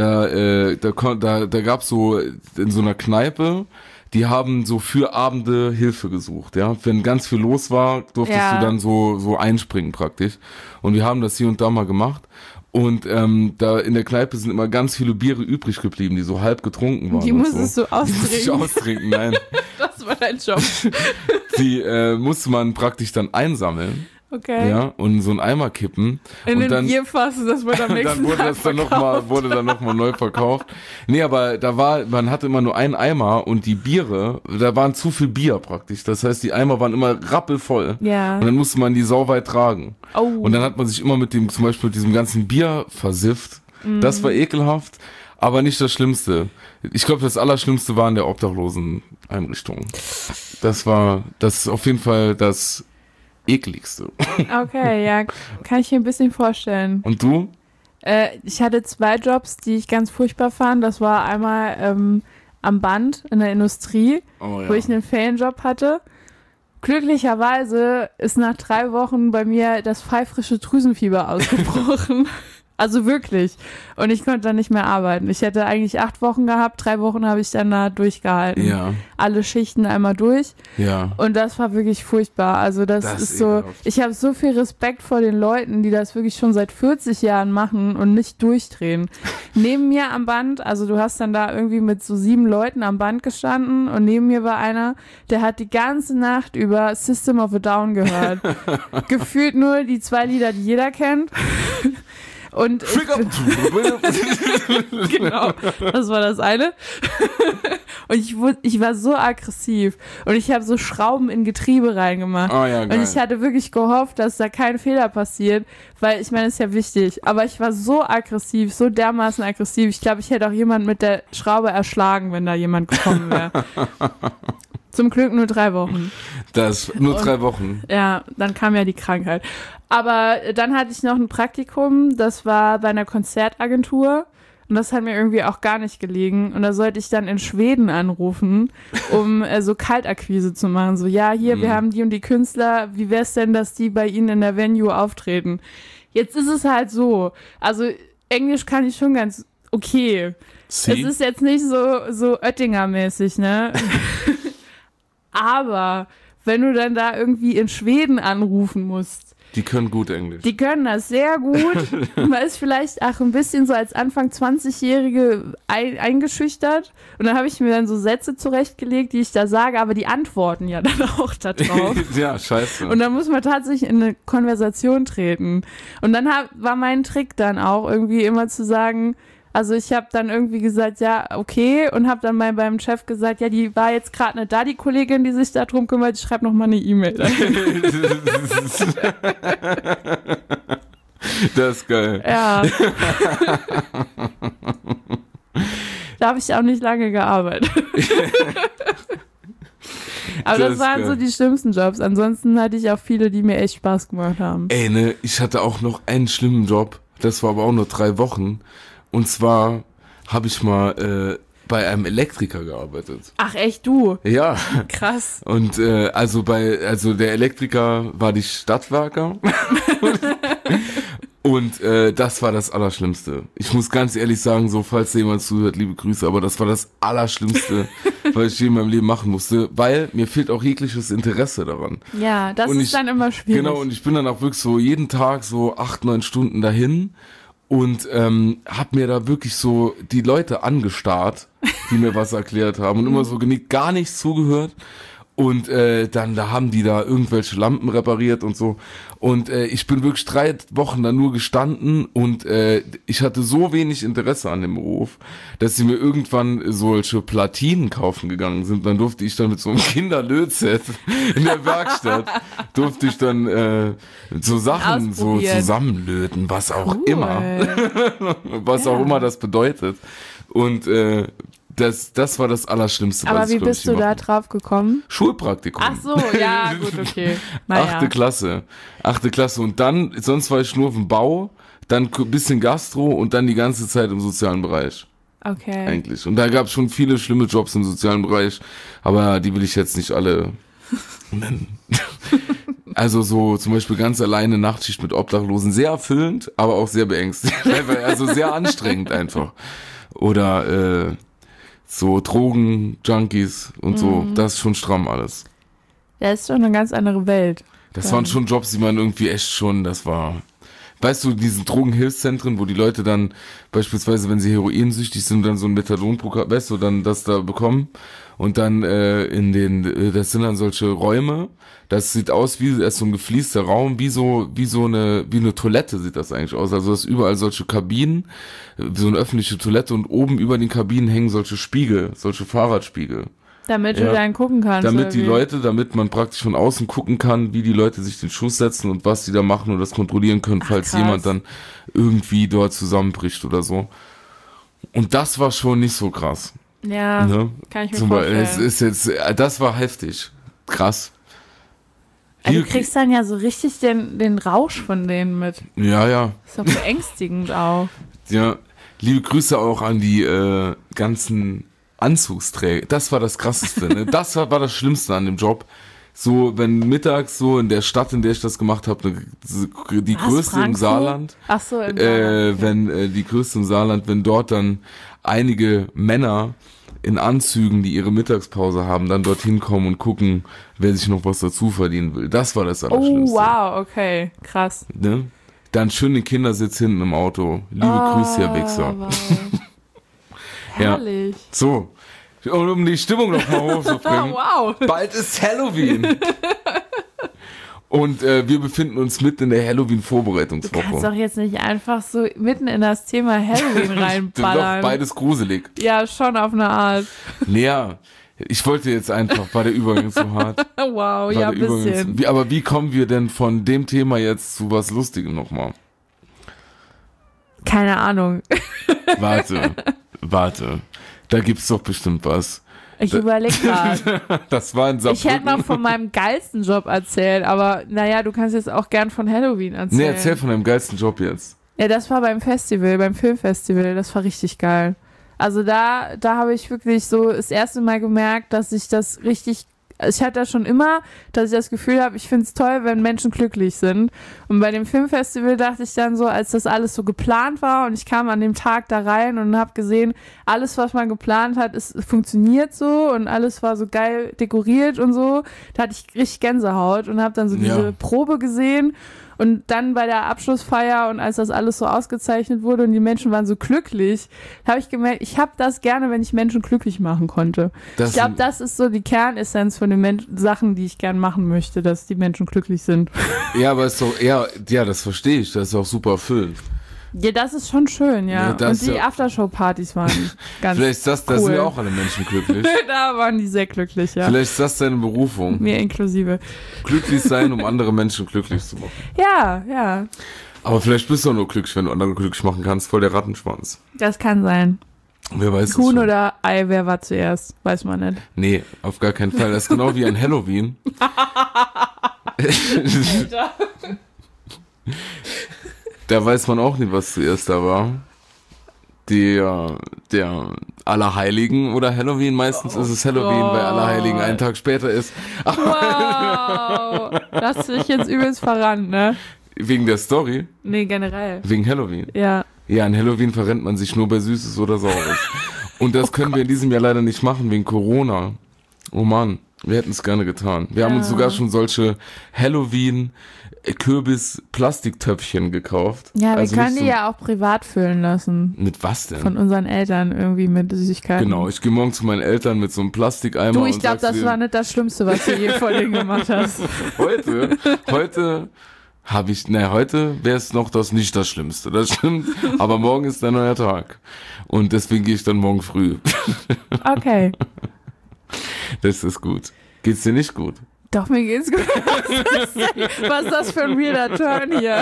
da gab's so in so einer Kneipe, die haben so für Abende Hilfe gesucht, ja. Wenn ganz viel los war, durftest du dann so einspringen praktisch. Und wir haben das hier und da mal gemacht. Und da in der Kneipe sind immer ganz viele Biere übrig geblieben, die so halb getrunken waren. Die musstest du austrinken. Die musste ich austrinken, nein. Das war dein Job. Die musste man praktisch dann einsammeln. Okay. Ja, und in so einen Eimer kippen. In und den dann, Bierfass, das wurde am nächsten dann wurde dann noch mal neu verkauft. Nee, aber man hatte immer nur einen Eimer und die Biere, da waren zu viel Bier praktisch. Das heißt, die Eimer waren immer rappelvoll. Ja. Und dann musste man die sauweit tragen. Oh. Und dann hat man sich immer zum Beispiel mit diesem ganzen Bier versifft. Das war ekelhaft, aber nicht das Schlimmste. Ich glaube, das Allerschlimmste war in der Obdachloseneinrichtung. Das ist auf jeden Fall das ekligste. Okay, ja, kann ich mir ein bisschen vorstellen. Und du? Ich hatte 2 Jobs, die ich ganz furchtbar fand. Das war einmal am Band in der Industrie, wo ich einen Ferienjob hatte. Glücklicherweise ist nach 3 Wochen bei mir das pfeifrische Drüsenfieber ausgebrochen. Also wirklich. Und ich konnte dann nicht mehr arbeiten. Ich hätte eigentlich 8 Wochen gehabt, 3 Wochen habe ich dann da durchgehalten. Ja. Alle Schichten einmal durch. Ja. Und das war wirklich furchtbar. Also das ist so, ekelhaft. ich habe so viel Respekt vor den Leuten, die das wirklich schon seit 40 Jahren machen und nicht durchdrehen. Neben mir am Band, also du hast dann da irgendwie mit so 7 Leuten am Band gestanden und neben mir war einer, der hat die ganze Nacht über System of a Down gehört. Gefühlt nur die 2 Lieder, die jeder kennt. Und genau, das war das eine. Und ich war so aggressiv und ich habe so Schrauben in Getriebe reingemacht. Oh ja, geil. Und ich hatte wirklich gehofft, dass da kein Fehler passiert, weil ich meine, das ist ja wichtig. Aber ich war so aggressiv, so dermaßen aggressiv. Ich glaube, ich hätte auch jemanden mit der Schraube erschlagen, wenn da jemand gekommen wäre. Zum Glück nur 3 Wochen. Nur 3 Wochen. Ja, dann kam ja die Krankheit. Aber dann hatte ich noch ein Praktikum, das war bei einer Konzertagentur und das hat mir irgendwie auch gar nicht gelegen. Und da sollte ich dann in Schweden anrufen, um so Kaltakquise zu machen. So, ja, hier, wir haben die und die Künstler, wie wär's denn, dass die bei Ihnen in der Venue auftreten? Jetzt ist es halt so, also Englisch kann ich schon ganz okay. Sie? Es ist jetzt nicht so Oettinger-mäßig, ne? Aber wenn du dann da irgendwie in Schweden anrufen musst. Die können gut Englisch. Die können das sehr gut. Man ist vielleicht auch ein bisschen so als Anfang 20-Jährige eingeschüchtert. Und dann habe ich mir dann so Sätze zurechtgelegt, die ich da sage, aber die antworten ja dann auch da drauf. Ja, scheiße. Und dann muss man tatsächlich in eine Konversation treten. Und dann war mein Trick dann auch irgendwie immer zu sagen, also ich habe dann irgendwie gesagt, ja, okay, und habe dann mal beim Chef gesagt, ja, die war jetzt gerade nicht da, die Kollegin, die sich darum kümmert, ich schreibe nochmal eine E-Mail. Das ist geil. Ja. Da habe ich auch nicht lange gearbeitet. Aber das waren so die schlimmsten Jobs. Ansonsten hatte ich auch viele, die mir echt Spaß gemacht haben. Ey, ne, ich hatte auch noch einen schlimmen Job. Das war aber auch nur 3 Wochen. Und zwar habe ich mal bei einem Elektriker gearbeitet. Ach echt, du? Ja. Krass. Und also der Elektriker war die Stadtwerke. Und das war das Allerschlimmste. Ich muss ganz ehrlich sagen, so falls jemand zuhört, liebe Grüße, aber das war das Allerschlimmste, was ich je in meinem Leben machen musste, weil mir fehlt auch jegliches Interesse daran. Ja, das ist dann immer schwierig. Genau, und ich bin dann auch wirklich so jeden Tag so 8-9 Stunden dahin und hab mir da wirklich so die Leute angestarrt, die mir was erklärt haben und immer so genickt, gar nichts zugehört. Und dann da haben die da irgendwelche Lampen repariert und so. Und ich bin wirklich 3 Wochen da nur gestanden und ich hatte so wenig Interesse an dem Beruf, dass sie mir irgendwann solche Platinen kaufen gegangen sind. Dann durfte ich dann mit so einem Kinderlötset in der Werkstatt, durfte ich dann so Sachen so zusammenlöten, was auch immer. Was auch immer das bedeutet. Und das war das Allerschlimmste. Aber wie bist du da drauf gekommen? Schulpraktikum. Ach so, ja, gut, okay. Naja. 8. Klasse. Und dann, sonst war ich nur auf dem Bau, dann ein bisschen Gastro und dann die ganze Zeit im sozialen Bereich. Okay. Eigentlich. Und da gab es schon viele schlimme Jobs im sozialen Bereich, aber die will ich jetzt nicht alle nennen. Also so zum Beispiel ganz alleine Nachtschicht mit Obdachlosen. Sehr erfüllend, aber auch sehr beängstigend. Also sehr anstrengend einfach. Oder so Drogen, Junkies und so, das ist schon stramm alles. Das ist schon eine ganz andere Welt. Das waren schon Jobs, die man irgendwie echt schon, das war, weißt du, diesen Drogenhilfszentren, wo die Leute dann beispielsweise, wenn sie heroinsüchtig sind, dann so ein Methadonprogramm, weißt du, dann das da bekommen und dann das sind dann solche Räume, das sieht aus wie so ein gefließter Raum, wie eine Toilette sieht das eigentlich aus. Also das überall solche Kabinen, so eine öffentliche Toilette und oben über den Kabinen hängen solche Spiegel, solche Fahrradspiegel. Damit du dann gucken kannst. Damit man praktisch von außen gucken kann, wie die Leute sich den Schuss setzen und was die da machen und das kontrollieren können, falls jemand dann irgendwie dort zusammenbricht oder so. Und das war schon nicht so krass. Ja, ne? Kann ich mir vorstellen. Das war heftig. Krass. Also du kriegst dann ja so richtig den Rausch von denen mit. Ja. Ist doch beängstigend auch. Ja, liebe Grüße auch an die ganzen Anzugsträger. Das war das Krasseste, ne? Das war das Schlimmste an dem Job. So, wenn mittags so in der Stadt, in der ich das gemacht habe, die größte Frankfurt? Im Saarland. Ach so, im Saarland. Okay. Wenn die größte im Saarland, wenn dort dann einige Männer in Anzügen, die ihre Mittagspause haben, dann dorthin kommen und gucken, wer sich noch was dazu verdienen will. Das war das Allerschlimmste. Oh, wow, okay, krass. Ne? Dann schön den Kindersitz hinten im Auto. Liebe Grüße, Herr Wichser. Wow. Herrlich. Ja. So, und um die Stimmung noch mal hochzubringen. Wow. Bald ist Halloween. Und wir befinden uns mitten in der Halloween-Vorbereitungswoche. Du kannst doch jetzt nicht einfach so mitten in das Thema Halloween reinballern. Doch beides gruselig. Ja, schon auf eine Art. Naja, ich wollte jetzt einfach, war der Übergang zu hart. Wow, ja, ein bisschen. Aber wie kommen wir denn von dem Thema jetzt zu was Lustigem nochmal? Keine Ahnung. Warte. Da gibt's doch bestimmt was. Ich überlege gerade. Das war ein Ich hätte noch von meinem geilsten Job erzählt, aber naja, du kannst jetzt auch gern von Halloween erzählen. Nee, erzähl von deinem geilsten Job jetzt. Ja, das war beim Filmfestival, das war richtig geil. Also da habe ich wirklich so das erste Mal gemerkt, dass ich das richtig ich hatte das schon immer, dass ich das Gefühl habe, ich finde es toll, wenn Menschen glücklich sind. Und bei dem Filmfestival dachte ich dann so, als das alles so geplant war und ich kam an dem Tag da rein und habe gesehen, alles, was man geplant hat, funktioniert so und alles war so geil dekoriert und so. Da hatte ich richtig Gänsehaut und habe dann so diese Probe gesehen. Und dann bei der Abschlussfeier und als das alles so ausgezeichnet wurde und die Menschen waren so glücklich, habe ich gemerkt, ich habe das gerne, wenn ich Menschen glücklich machen konnte. Ich glaube, das ist so die Kernessenz von den Sachen, die ich gerne machen möchte, dass die Menschen glücklich sind. Ja, aber ist doch, ja, das verstehe ich, das ist auch super erfüllend. Ja, das ist schon schön, ja. Und die Aftershow-Partys waren ganz Vielleicht ist das, cool. Da sind ja auch alle Menschen glücklich. Da waren die sehr glücklich, ja. Vielleicht ist das deine Berufung. Mir inklusive. Glücklich sein, um andere Menschen glücklich zu machen. Ja, ja. Aber vielleicht bist du auch nur glücklich, wenn du andere glücklich machen kannst. Voll der Rattenschwanz. Das kann sein. Wer weiß Huhn oder Ei, wer war zuerst? Weiß man nicht. Nee, auf gar keinen Fall. Das ist genau wie ein Halloween. Da weiß man auch nicht, was zuerst da war. Der Allerheiligen oder Halloween. Meistens ist es Halloween, weil Allerheiligen einen Tag später ist. Wow! Das hast du dich jetzt übelst verrannt, ne? Wegen der Story? Nee, generell. Wegen Halloween? Ja. Ja, an Halloween verrennt man sich nur bei Süßes oder Saures. Und das können wir in diesem Jahr leider nicht machen, wegen Corona. Oh Mann, wir hätten es gerne getan. Wir haben uns sogar schon solche Halloween-Kürbis-Plastiktöpfchen gekauft. Ja, wir können die ja auch privat füllen lassen. Mit was denn? Von unseren Eltern irgendwie mit Süßigkeiten. Genau, ich gehe morgen zu meinen Eltern mit so einem Plastikeimer. Du, ich glaube, das war nicht das Schlimmste, was du je vor denen gemacht hast. Heute wäre es noch nicht das Schlimmste, das stimmt, aber morgen ist ein neuer Tag und deswegen gehe ich dann morgen früh. Okay. Das ist gut. Geht's dir nicht gut? Doch, mir geht's gut. Was ist das für ein weirder Turn hier?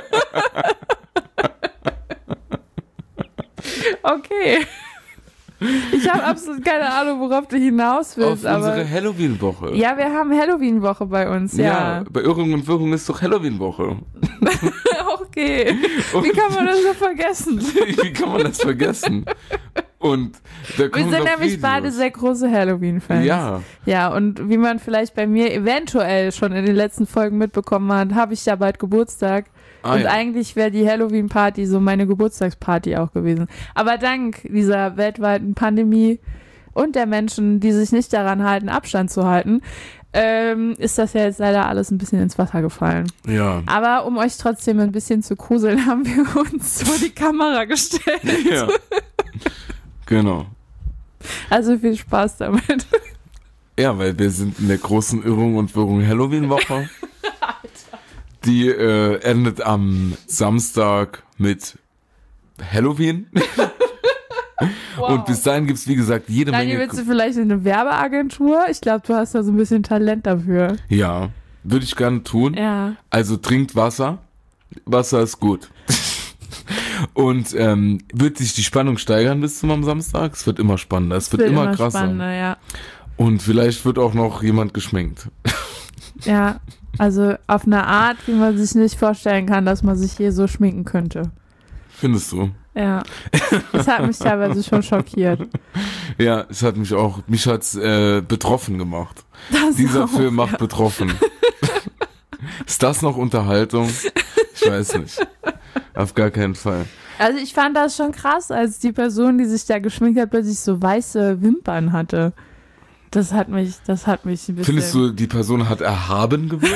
Okay. Ich habe absolut keine Ahnung, worauf du hinaus willst. Auf unsere Halloween-Woche. Ja, wir haben Halloween-Woche bei uns, ja. Bei Irrung und Wirrung ist doch Halloween-Woche. Okay. Wie kann man das so vergessen? Wie kann man das vergessen? Und da kommen wir sind nämlich Videos. beide sehr große Halloween-Fans. Ja. Ja, und wie man vielleicht bei mir eventuell schon in den letzten Folgen mitbekommen hat, habe ich ja bald Geburtstag. Und eigentlich wäre die Halloween-Party so meine Geburtstagsparty auch gewesen. Aber dank dieser weltweiten Pandemie und der Menschen, die sich nicht daran halten, Abstand zu halten, ist das ja jetzt leider alles ein bisschen ins Wasser gefallen. Ja. Aber um euch trotzdem ein bisschen zu gruseln, haben wir uns vor die Kamera gestellt. Ja. Genau. Also viel Spaß damit. Ja, weil wir sind in der großen Irrung und Wirrung Halloween-Woche. Die endet am Samstag mit Halloween. Wow. Und bis dahin gibt es, wie gesagt, jede Menge... Willst du vielleicht in eine Werbeagentur? Ich glaube, du hast da so ein bisschen Talent dafür. Ja, würde ich gerne tun. Ja. Also trinkt Wasser. Wasser ist gut. Und wird sich die Spannung steigern bis zum Samstag? Es wird immer spannender, es wird immer krasser. Spannender, ja. Und vielleicht wird auch noch jemand geschminkt. Ja, also auf eine Art, wie man sich nicht vorstellen kann, dass man sich hier so schminken könnte. Findest du? Ja. Das hat mich teilweise schon schockiert. Ja, mich hat's betroffen gemacht. Dieser Film macht betroffen. Ist das noch Unterhaltung? Ich weiß nicht. Auf gar keinen Fall. Also ich fand das schon krass, als die Person, die sich da geschminkt hat, plötzlich so weiße Wimpern hatte. Das hat mich ein bisschen... Findest du, die Person hat erhaben gewirkt?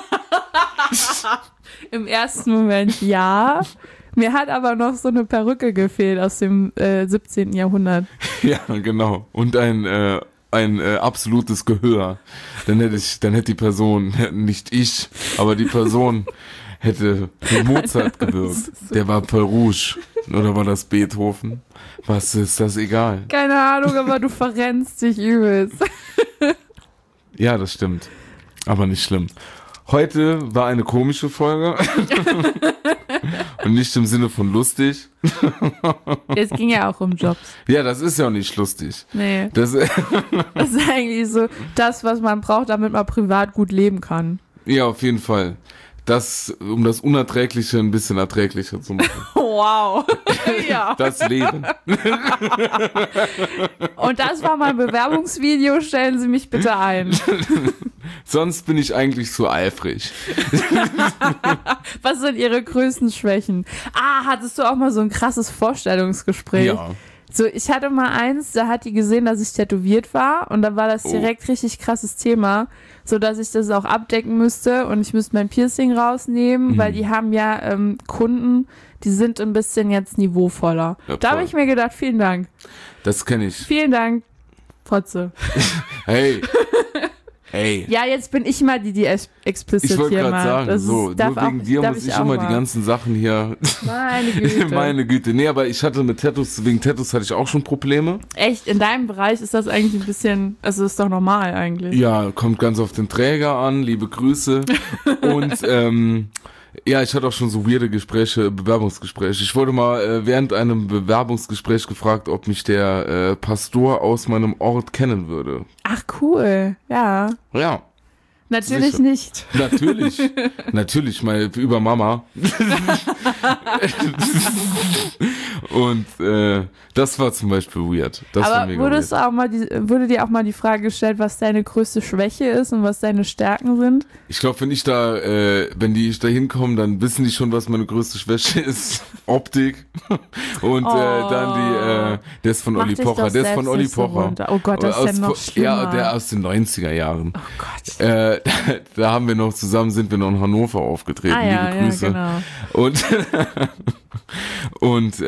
Im ersten Moment ja. Mir hat aber noch so eine Perücke gefehlt aus dem 17. Jahrhundert. Ja, genau. Und ein absolutes Gehör. Dann hätte die Person, nicht ich, aber die Person hätte Mozart gewirkt. Der war Paul Rouge. Oder war das Beethoven? Was ist das egal? Keine Ahnung, aber du verrennst dich übelst. Ja, das stimmt. Aber nicht schlimm. Heute war eine komische Folge. Und nicht im Sinne von lustig. Es ging ja auch um Jobs. Ja, das ist ja auch nicht lustig. Nee. Das ist eigentlich so das, was man braucht, damit man privat gut leben kann. Ja, auf jeden Fall. Um das Unerträgliche ein bisschen erträglicher zu machen. Oh. wow. Ja. Das Leben. Und das war mein Bewerbungsvideo. Stellen Sie mich bitte ein. Sonst bin ich eigentlich zu eifrig. Was sind Ihre größten Schwächen? Hattest du auch mal so ein krasses Vorstellungsgespräch? Ja. So, ich hatte mal eins, da hat die gesehen, dass ich tätowiert war und da war das direkt richtig krasses Thema, so dass ich das auch abdecken müsste und ich müsste mein Piercing rausnehmen, weil die haben ja Kunden, die sind ein bisschen jetzt niveauvoller. Ja, da habe ich mir gedacht, vielen Dank. Das kenne ich. Vielen Dank, Fotze. Hey. Ja, jetzt bin ich mal die explizit Ich wollte hier gerade mal. sagen, Das so, ist, darf nur wegen auch, dir darf muss ich auch immer mal. die ganzen Sachen hier. Meine Güte. Meine Güte. Nee, aber ich hatte mit Tattoos, wegen Tattoos hatte ich auch schon Probleme. Echt, in deinem Bereich ist das eigentlich ein bisschen, also ist doch normal eigentlich. Ja, kommt ganz auf den Träger an, liebe Grüße. Und ja, ich hatte auch schon so weirde Bewerbungsgespräche. Ich wurde mal während einem Bewerbungsgespräch gefragt, ob mich der Pastor aus meinem Ort kennen würde. Ach cool, ja. Ja. Natürlich Sicher. nicht. Natürlich, mal über Mama. Und das war zum Beispiel weird. Das war Aber mega weird. Wurde dir auch mal die Frage gestellt, was deine größte Schwäche ist und was deine Stärken sind? Ich glaube, wenn ich da hinkomme, dann wissen die schon, was meine größte Schwäche ist. Optik. Und dann der ist von Olli Pocher. Der ist von Olli Pocher. Oh Gott, das ist ja noch schlimmer. Ja, der aus den 90er Jahren. Oh Gott. Da haben wir noch zusammen, sind wir noch in Hannover aufgetreten. Liebe Grüße. Ja, genau. Und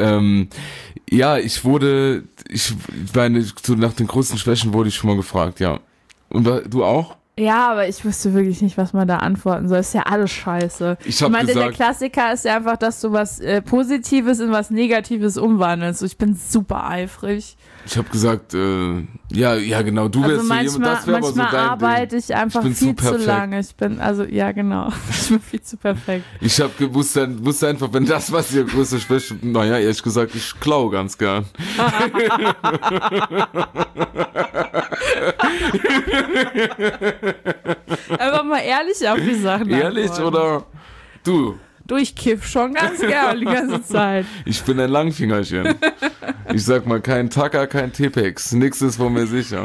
nach den größten Schwächen wurde ich schon mal gefragt, ja. Und du auch? Ja, aber ich wusste wirklich nicht, was man da antworten soll. Ist ja alles scheiße. Ich meine, der Klassiker ist ja einfach, dass du was Positives in was Negatives umwandelst. Ich bin super eifrig. Ich habe gesagt, ja, genau, du wärst also so jemand, das wäre aber so dein Ding. arbeite ich einfach viel zu lange. Ich bin viel zu perfekt. Ich habe wusste einfach, wenn das was ihr größte Schwäche, naja, ehrlich gesagt, ich klaue ganz gern. Einfach mal ehrlich auf die Sachen Ehrlich antworten. oder du? Du, ich kiff schon ganz gern die ganze Zeit. Ich bin ein Langfingerchen. Ich sag mal, kein Tacker, kein Tepex. Nix ist von mir sicher.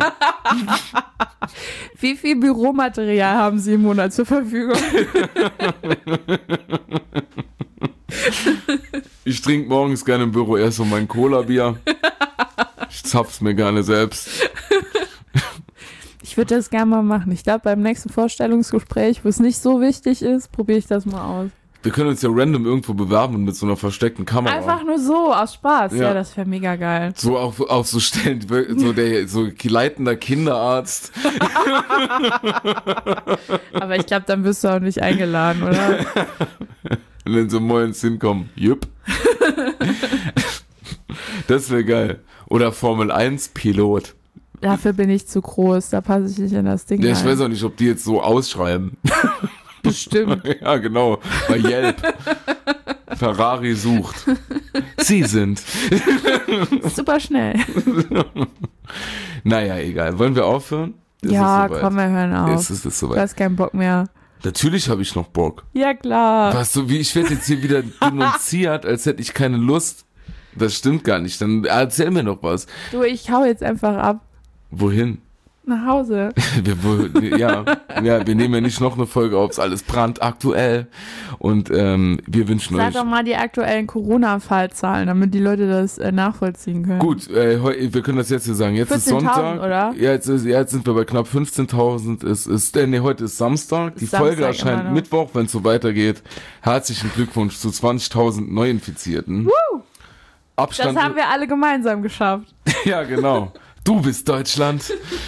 Wie viel Büromaterial haben Sie im Monat zur Verfügung? Ich trinke morgens gerne im Büro erst so mein Cola-Bier. Ich zapf's mir gerne selbst. Ich würde das gerne mal machen. Ich glaube, beim nächsten Vorstellungsgespräch, wo es nicht so wichtig ist, probiere ich das mal aus. Wir können uns ja random irgendwo bewerben und mit so einer versteckten Kamera. Einfach nur so, aus Spaß. Ja, das wäre mega geil. So auf so Stellen, so leitender Kinderarzt. Aber ich glaube, dann wirst du auch nicht eingeladen, oder? Und dann so morgens hinkommen. Jupp. Das wäre geil. Oder Formel 1 Pilot. Dafür bin ich zu groß, da passe ich nicht in das Ding Ja, ich rein. weiß auch nicht, ob die jetzt so ausschreiben. Bestimmt. Ja, genau. Bei Yelp. Ferrari sucht. Sie sind. Super schnell. Naja, egal. Wollen wir aufhören? Ja, komm, wir hören auf. Ist es Du soweit? hast keinen Bock mehr. Natürlich habe ich noch Bock. Ja, klar. Was, so wie ich werde jetzt hier wieder denunziert, als hätte ich keine Lust. Das stimmt gar nicht. Dann erzähl mir noch was. Du, ich hau jetzt einfach ab. Wohin? Nach Hause. Wir nehmen ja nicht noch eine Folge auf, ist alles brandaktuell. Und wir wünschen Sag euch... doch mal die aktuellen Corona-Fallzahlen, damit die Leute das nachvollziehen können. Gut, wir können das jetzt hier sagen. Jetzt ist Sonntag. Oder? Ja, jetzt sind wir bei knapp 15.000. Heute ist Samstag. Die Samstag Folge erscheint Mittwoch, wenn es so weitergeht. Herzlichen Glückwunsch zu 20.000 Neuinfizierten. Abstand. Das haben wir alle gemeinsam geschafft. Ja, genau. Du bist Deutschland.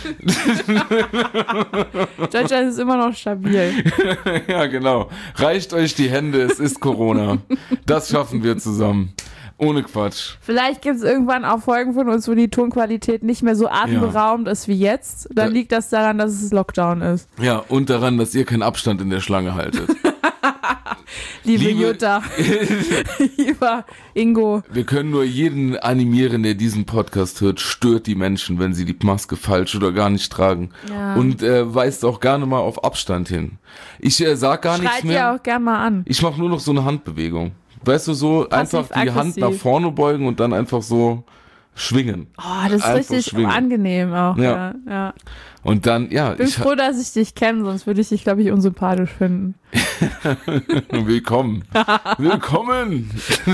Deutschland ist immer noch stabil. Ja, genau. Reicht euch die Hände, es ist Corona. Das schaffen wir zusammen. Ohne Quatsch. Vielleicht gibt es irgendwann auch Folgen von uns, wo die Tonqualität nicht mehr so atemberaubend ist wie jetzt. Dann liegt das daran, dass es Lockdown ist. Ja, und daran, dass ihr keinen Abstand in der Schlange haltet. Liebe Jutta. Lieber Ingo. Wir können nur jeden animieren, der diesen Podcast hört, stört die Menschen, wenn sie die Maske falsch oder gar nicht tragen. Ja. Und weist auch gerne mal auf Abstand hin. Ich sag gar nichts Schreit mehr. ihr auch gerne mal an. Ich mache nur noch so eine Handbewegung. Weißt du, so einfach die Hand nach vorne beugen und dann einfach so schwingen. Oh, das ist einfach richtig schwingen. Angenehm auch. Ja. Und dann, ja. Ich bin froh, dass ich dich kenne, sonst würde ich dich, glaube ich, unsympathisch finden. Willkommen. Willkommen.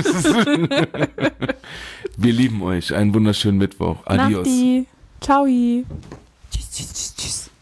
Wir lieben euch. Einen wunderschönen Mittwoch. Adios. Ciao. Tschüss.